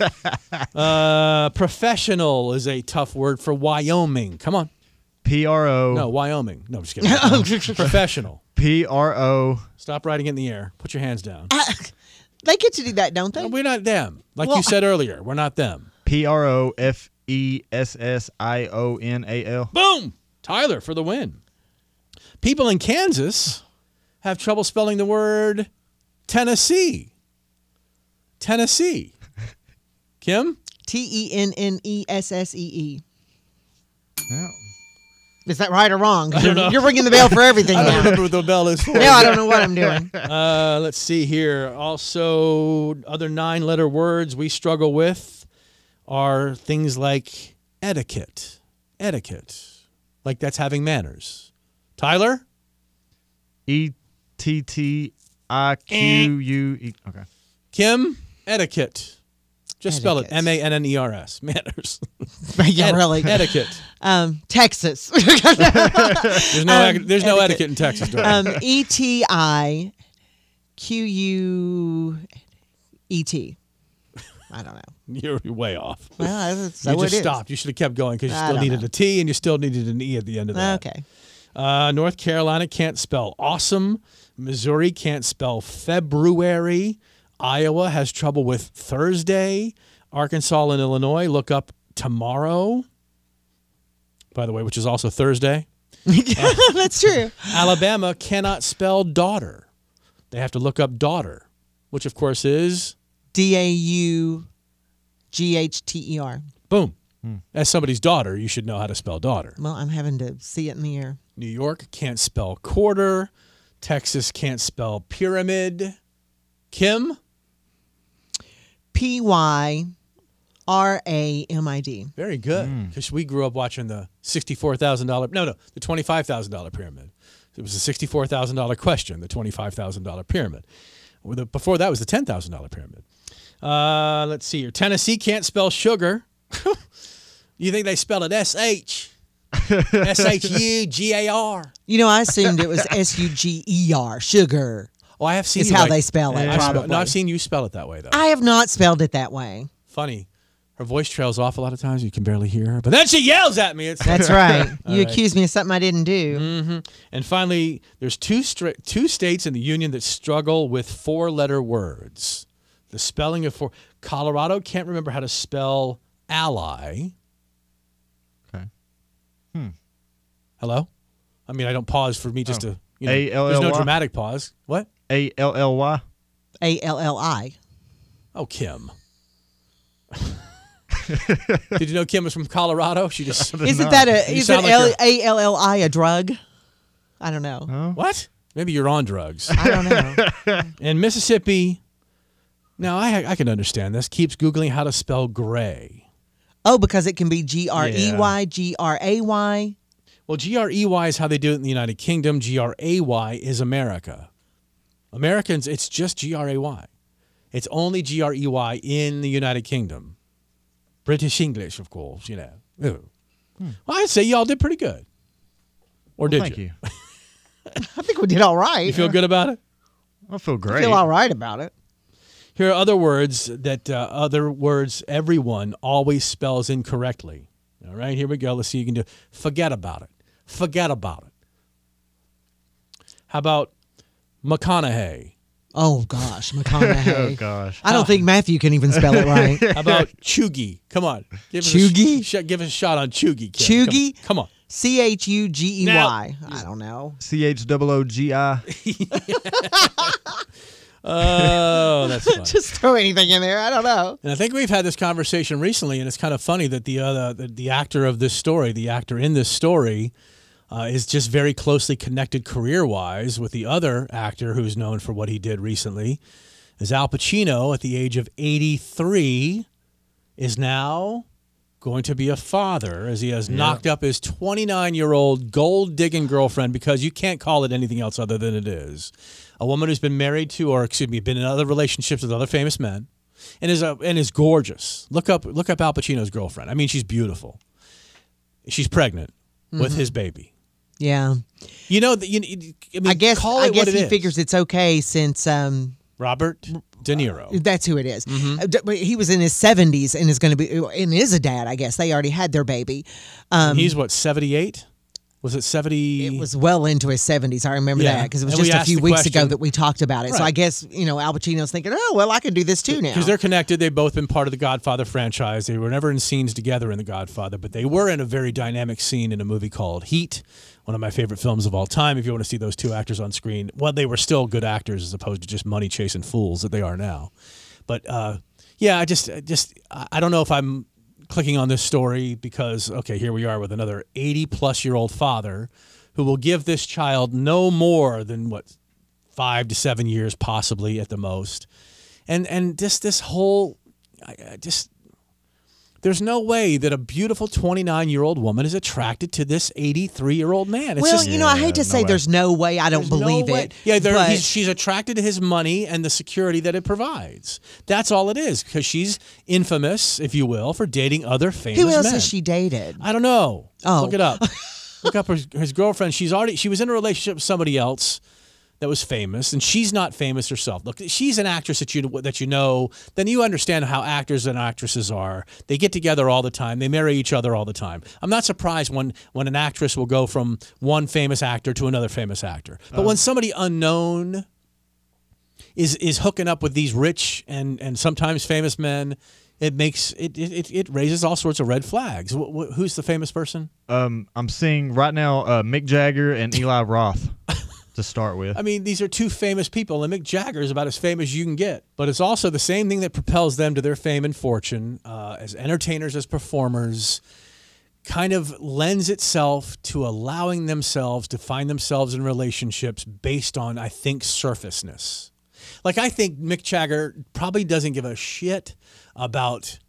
uh, professional is a tough word for Wyoming. Come on. P R O. No, Wyoming. No, I'm just kidding. Professional. P R O. Stop writing it in the air. Put your hands down. I, they get to do that, don't they? No, we're not them. Like Well, you said earlier, we're not them. P R O F E S S I O N A L. Boom! Tyler for the win. People in Kansas have trouble spelling the word Tennessee. Tennessee. Kim? T E N N E S S E E. Yeah. Is that right or wrong? I don't know. You're ringing the bell for everything I don't now. remember what the bell is for. Now I don't know what I'm doing. Uh, let's see here. Also, other nine-letter words we struggle with are things like etiquette. Etiquette. Like that's having manners. Tyler? E T T I Q U E. Okay. Kim? Etiquette. Just spell it. Etiquette. M A N N E R S. Manners. Yeah, Eti- really. Etiquette. Um, Texas. There's no, Um, ec- there's no etiquette. etiquette in Texas. Darling. um, E T I Q U E T. I don't know. You're way off. Well, that's so you just it is. stopped. You should have kept going because you I still don't needed know. a T and you still needed an E at the end of that. Okay. Uh, North Carolina can't spell awesome. Missouri can't spell February. Iowa has trouble with Thursday. Arkansas and Illinois look up tomorrow, by the way, which is also Thursday. That's true. Alabama cannot spell daughter. They have to look up daughter, which of course is D A U G H T E R. boom. As somebody's daughter, you should know how to spell daughter. Well, I'm having to see it in the air. New York can't spell quarter. Texas can't spell pyramid. Kim? P Y R A M I D. Very good. Because we grew up watching the sixty-four thousand dollars, no, no, the twenty-five thousand dollars pyramid. It was a sixty-four thousand dollars question, the twenty-five thousand dollars pyramid. With the- Before that was the ten thousand dollars pyramid. Uh, let's see here. Tennessee can't spell sugar. You think they spell it S H? S H U G A R. You know, I assumed it was S U G E R, sugar. Oh, I have seen Is you how like- they spell it, I spell- probably. no, I've seen you spell it that way, though. I have not spelled it that way. Funny. Her voice trails off a lot of times. You can barely hear her. But then she yells at me. It's That's right. All You right. accused me of something I didn't do. Mm-hmm. And finally, there's two stra- two states in the union that struggle with four-letter words. The spelling of four. Colorado can't remember how to spell ally. Okay. Hmm. Hello? I mean, I don't pause for me just Oh. to, you know, A L L Y? there's no dramatic pause. What? A L L Y. A L L I. Oh, Kim. Did you know Kim was from Colorado? She just Isn't that a, You is sound it like you're- A L L I a drug? I don't know. What? Maybe you're on drugs. I don't know. In Mississippi, now I I can understand this, keeps Googling how to spell gray. Oh, because it can be G R E Y, G R A Y. Well, G R E Y is how they do it in the United Kingdom. G R A Y is America. Americans, it's just G R A Y. It's only G R E Y in the United Kingdom. British English, of course, you know. Ew. Well, I'd say y'all did pretty good. Or Well, did thank you? you. I think we did all right. You feel good about it? I feel I great. feel all right about it. Here are other words that uh, other words everyone always spells incorrectly. All right, here we go. Let's see what you can do. Forget about it. Forget about it. How about McConaughey? Oh, gosh, McConaughey. Oh, gosh. I don't think Matthew can even spell it right. How about Chugi? Come on. Give us Chugi? A sh- give us a shot on Chugi. Kid. Chugi? Come, come on. C H U G E Y. Now- I don't know. C H O O G I. Oh, that's funny. Just throw anything in there. I don't know. And I think we've had this conversation recently, and it's kind of funny that the uh, the, the actor of this story, the actor in this story, uh, is just very closely connected career-wise with the other actor who's known for what he did recently. As Al Pacino, at the age of eighty-three, is now going to be a father as he has Yeah. knocked up his twenty-nine-year-old gold-digging girlfriend, because you can't call it anything else other than it is. A woman who's been married to, or excuse me, been in other relationships with other famous men, and is a, and is gorgeous. Look up look up Al Pacino's girlfriend. I mean, she's beautiful. She's pregnant with Mhm. his baby. Yeah. You know that you. I, mean, I guess call I it guess what it he is. figures it's okay since um, Robert De Niro. that's who it is. Mm-hmm. Uh, d- but he was in his seventies and is going to be and is a dad. I guess they already had their baby. Um, He's what, seventy-eight? Was it seventy? It was well into his seventies. I remember Yeah. that because it was And we just a asked few the weeks ago question. that we talked about it. So Right. I guess, you know, Al Pacino's thinking, oh, well, I can do this too now. Because they're connected. They've both been part of the Godfather franchise. They were never in scenes together in The Godfather, but they were in a very dynamic scene in a movie called Heat, one of my favorite films of all time. If you want to see those two actors on screen, well, they were still good actors as opposed to just money-chasing fools that they are now. But, uh, yeah, I just, I just, I I don't know if I'm clicking on this story because, okay, here we are with another eighty-plus-year-old father who will give this child no more than, what, five to seven years possibly at the most. And and just this whole, I, I just, there's no way that a beautiful twenty-nine-year-old woman is attracted to this eighty-three-year-old man. It's well, just, you know, I hate to no say way. there's no way. I don't there's no believe way. it. Yeah, there- but he's, she's attracted to his money and the security that it provides. That's all it is, because she's infamous, if you will, for dating other famous who else men. has she dated? I don't know. Oh. Look it up. Look up her, his girlfriend. She's already she was in a relationship with somebody else that was famous, and she's not famous herself. Look, she's an actress that you that you know. Then you understand how actors and actresses are. They get together all the time. They marry each other all the time. I'm not surprised when when an actress will go from one famous actor to another famous actor. But Um, when somebody unknown is is hooking up with these rich and and sometimes famous men, it makes it it, it raises all sorts of red flags. Wh- wh- who's the famous person? Um, I'm seeing right now uh, Mick Jagger and Eli Roth to start with. I mean, these are two famous people, and Mick Jagger is about as famous as you can get. But it's also the same thing that propels them to their fame and fortune uh, as entertainers, as performers, kind of lends itself to allowing themselves to find themselves in relationships based on, I think, surfaceness. Like, I think Mick Jagger probably doesn't give a shit about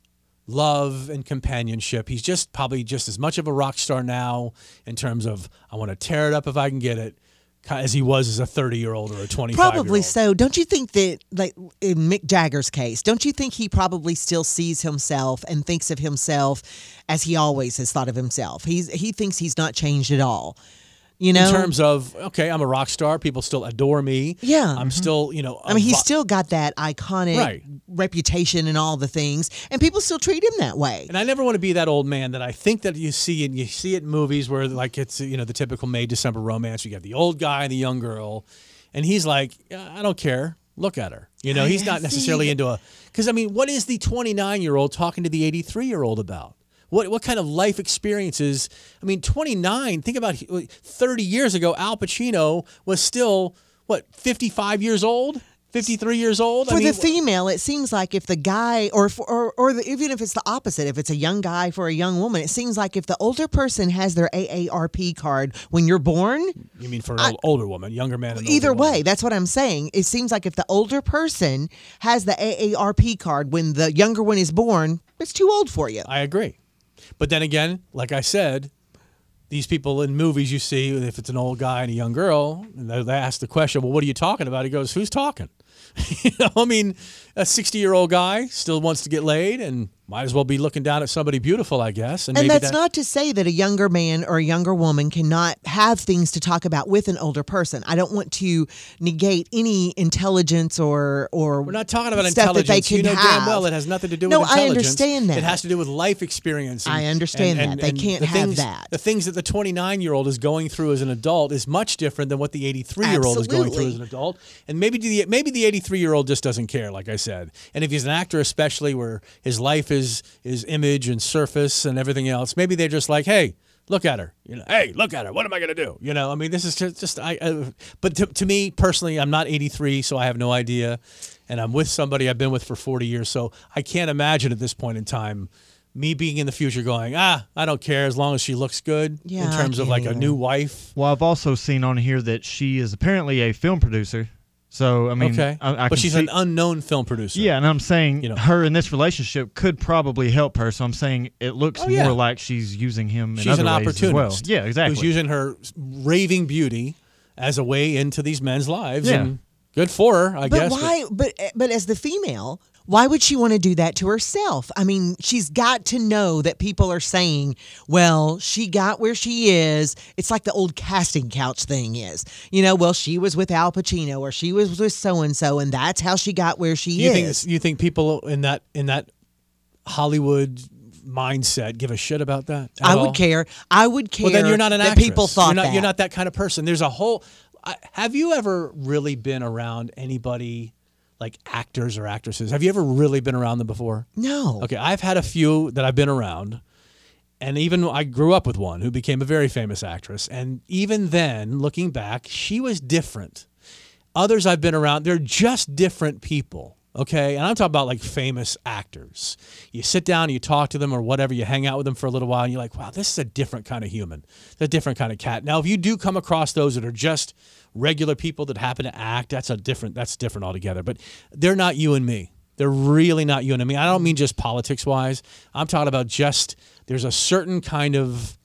love and companionship. He's just probably just as much of a rock star now in terms of I want to tear it up if I can get it, as he was as a thirty-year-old or a twenty-five-year-old. Probably so. Don't you think that, like in Mick Jagger's case, don't you think he probably still sees himself and thinks of himself as he always has thought of himself? He's he thinks he's not changed at all. You know, in terms of, okay, I'm a rock star. People still adore me. Yeah. I'm mm-hmm. still, you know. I mean, he's vo- still got that iconic right. reputation and all the things, and people still treat him that way. And I never want to be that old man that I think that you see, and you see it in movies where, like, it's, you know, the typical May, December romance. You got the old guy and the young girl, and he's like, I don't care. Look at her. You know, he's not necessarily into a, because, I mean, what is the twenty-nine-year-old talking to the eighty-three-year-old about? What what kind of life experiences? I mean, twenty-nine, think about thirty years ago, Al Pacino was still, what, fifty-five years old? fifty-three years old? For I mean, the female, it seems like if the guy, or for, or, or the, even if it's the opposite, if it's a young guy for a young woman, it seems like if the older person has their A A R P card when you're born. You mean for an I, older woman, younger man? And either older way, woman. That's what I'm saying. It seems like if the older person has the A A R P card when the younger one is born, it's too old for you. I agree. But then again, like I said, these people in movies you see, if it's an old guy and a young girl, and they ask the question, well, what are you talking about? He goes, who's talking? You know, I mean, a sixty-year-old guy still wants to get laid and might as well be looking down at somebody beautiful, I guess. And, and maybe that's that- not to say that a younger man or a younger woman cannot have things to talk about with an older person. I don't want to negate any intelligence or or We're not talking about stuff intelligence. That they can you know have. damn well it has nothing to do no, with intelligence. I understand that. It has to do with life experience. And, I understand and, that. and, They and can't the have things, that. The things that the twenty-nine-year-old is going through as an adult is much different than what the eighty-three-year-old is going through as an adult. And maybe the maybe the eighty-three-year-old just doesn't care, like I said. And if he's an actor, especially where his life is is image and surface and everything else, maybe they're just like, hey, look at her. You know, hey, look at her. What am I going to do? You know, I mean, this is just, just I. Uh, but to, to me personally, I'm not eighty-three, so I have no idea. And I'm with somebody I've been with for forty years, so I can't imagine at this point in time me being in the future going, ah, I don't care as long as she looks good Yeah, in terms of like either. a new wife. Well, I've also seen on here that she is apparently a film producer. So, I mean, okay. I, I but can she's see, an unknown film producer. Yeah, and I'm saying You know. her in this relationship could probably help her. So I'm saying it looks Oh, yeah. more like she's using him in She's other an ways as well. opportunist. Yeah, exactly. Who's using her raving beauty as a way into these men's lives. Yeah. And good for her, I but guess. why? But but as the female, why would she want to do that to herself? I mean, she's got to know that people are saying, well, she got where she is. It's like the old casting couch thing is. You know, well, she was with Al Pacino or she was with so-and-so, and that's how she got where she you is. think you think people in that in that Hollywood mindset give a shit about that? at I all? would care. I would care Well, then you're not an that actress. people thought you're not, that. You're not that kind of person. There's a whole. I, have you ever really been around anybody like actors or actresses? Have you ever really been around them before? No. Okay, I've had a few that I've been around, and even I grew up with one who became a very famous actress. And even then, looking back, she was different. Others I've been around, they're just different people. Okay, and I'm talking about like famous actors. You sit down and you talk to them or whatever, you hang out with them for a little while, and you're like, wow, this is a different kind of human. They're a different kind of cat. Now, if you do come across those that are just regular people that happen to act, that's a different, that's different altogether. But they're not you and me. They're really not you and me. I don't mean just politics-wise. I'm talking about just, there's a certain kind of,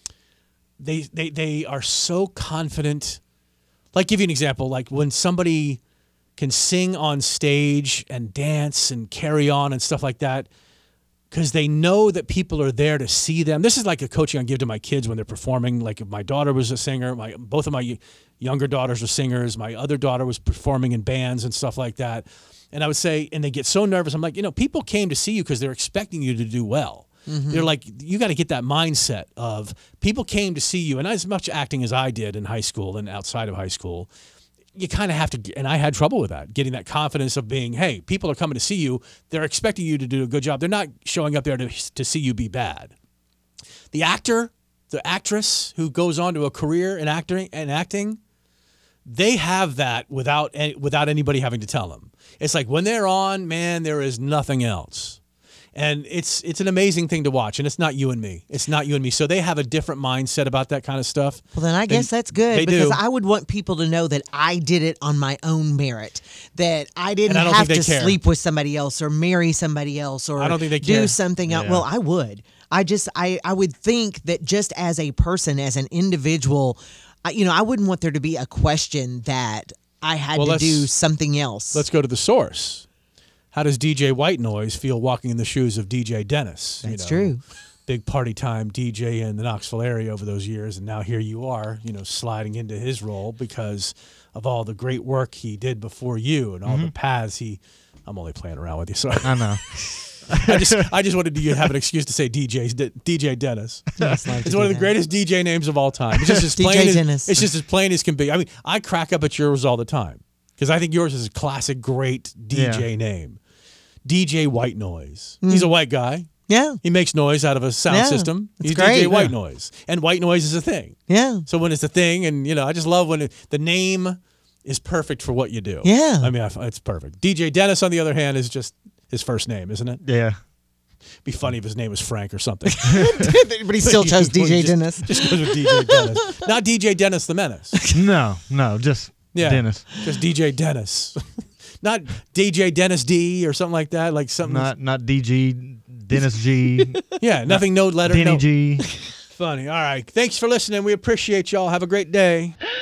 they they they are so confident. Like, give you an example, like when somebody can sing on stage and dance and carry on and stuff like that because they know that people are there to see them. This is like a coaching I give to my kids when they're performing. Like if my daughter was a singer, my both of my younger daughters are singers. My other daughter was performing in bands and stuff like that. And I would say, and they get so nervous. I'm like, you know, people came to see you because they're expecting you to do well. Mm-hmm. They're like, you got to get that mindset of people came to see you. And as much acting as I did in high school and outside of high school, you kind of have to, and I had trouble with that, getting that confidence of being, hey, people are coming to see you. They're expecting you to do a good job. They're not showing up there to, to see you be bad. The actor, the actress who goes on to a career in acting, in acting, they have that without without anybody having to tell them. It's like when they're on, man, there is nothing else. And it's it's an amazing thing to watch, and it's not you and me. It's not you and me. So they have a different mindset about that kind of stuff. Well, then I guess They- that's good they because do. I would want people to know that I did it on my own merit, that I didn't And I don't have think to they care. sleep with somebody else or marry somebody else or I don't think they do care. something else. Yeah. Well, I would. I just I I would think that just as a person, as an individual, I, you know, I wouldn't want there to be a question that I had Well, to let's- do something else. Let's go to the source. How does D J White Noise feel walking in the shoes of D J Dennis? You That's know, true. Big party time D J in the Knoxville area over those years, and now here you are, you know, sliding into his role because of all the great work he did before you and all the paths he. I'm only playing around with you, sorry. I know. I just I just wanted you to have an excuse to say D J D J Dennis. Yes, like to It's do one of the that. greatest D J names of all time. It's just as D J plain as, Dennis. it's just as plain as can be. I mean, I crack up at yours all the time because I think yours is a classic, great D J Yeah. name. D J White Noise. He's a white guy. Yeah. He makes noise out of a sound Yeah, system. that's He's great. D J White Yeah. Noise, and white noise is a thing. Yeah. So when it's a thing, and you know, I just love when it, the name is perfect for what you do. Yeah. I mean, I, it's perfect. D J Dennis, on the other hand, is just his first name, isn't it? Yeah. Be funny if his name was Frank or something. But he still chose D J just, Dennis. Just goes with D J Dennis. Not D J Dennis the Menace. No, no, just Yeah. Dennis. Just D J Dennis. Not D J Dennis D or something like that. Like something. Not not D G, Dennis G. Yeah, nothing, no letter. Denny no. G. Funny. All right. Thanks for listening. We appreciate y'all. Have a great day.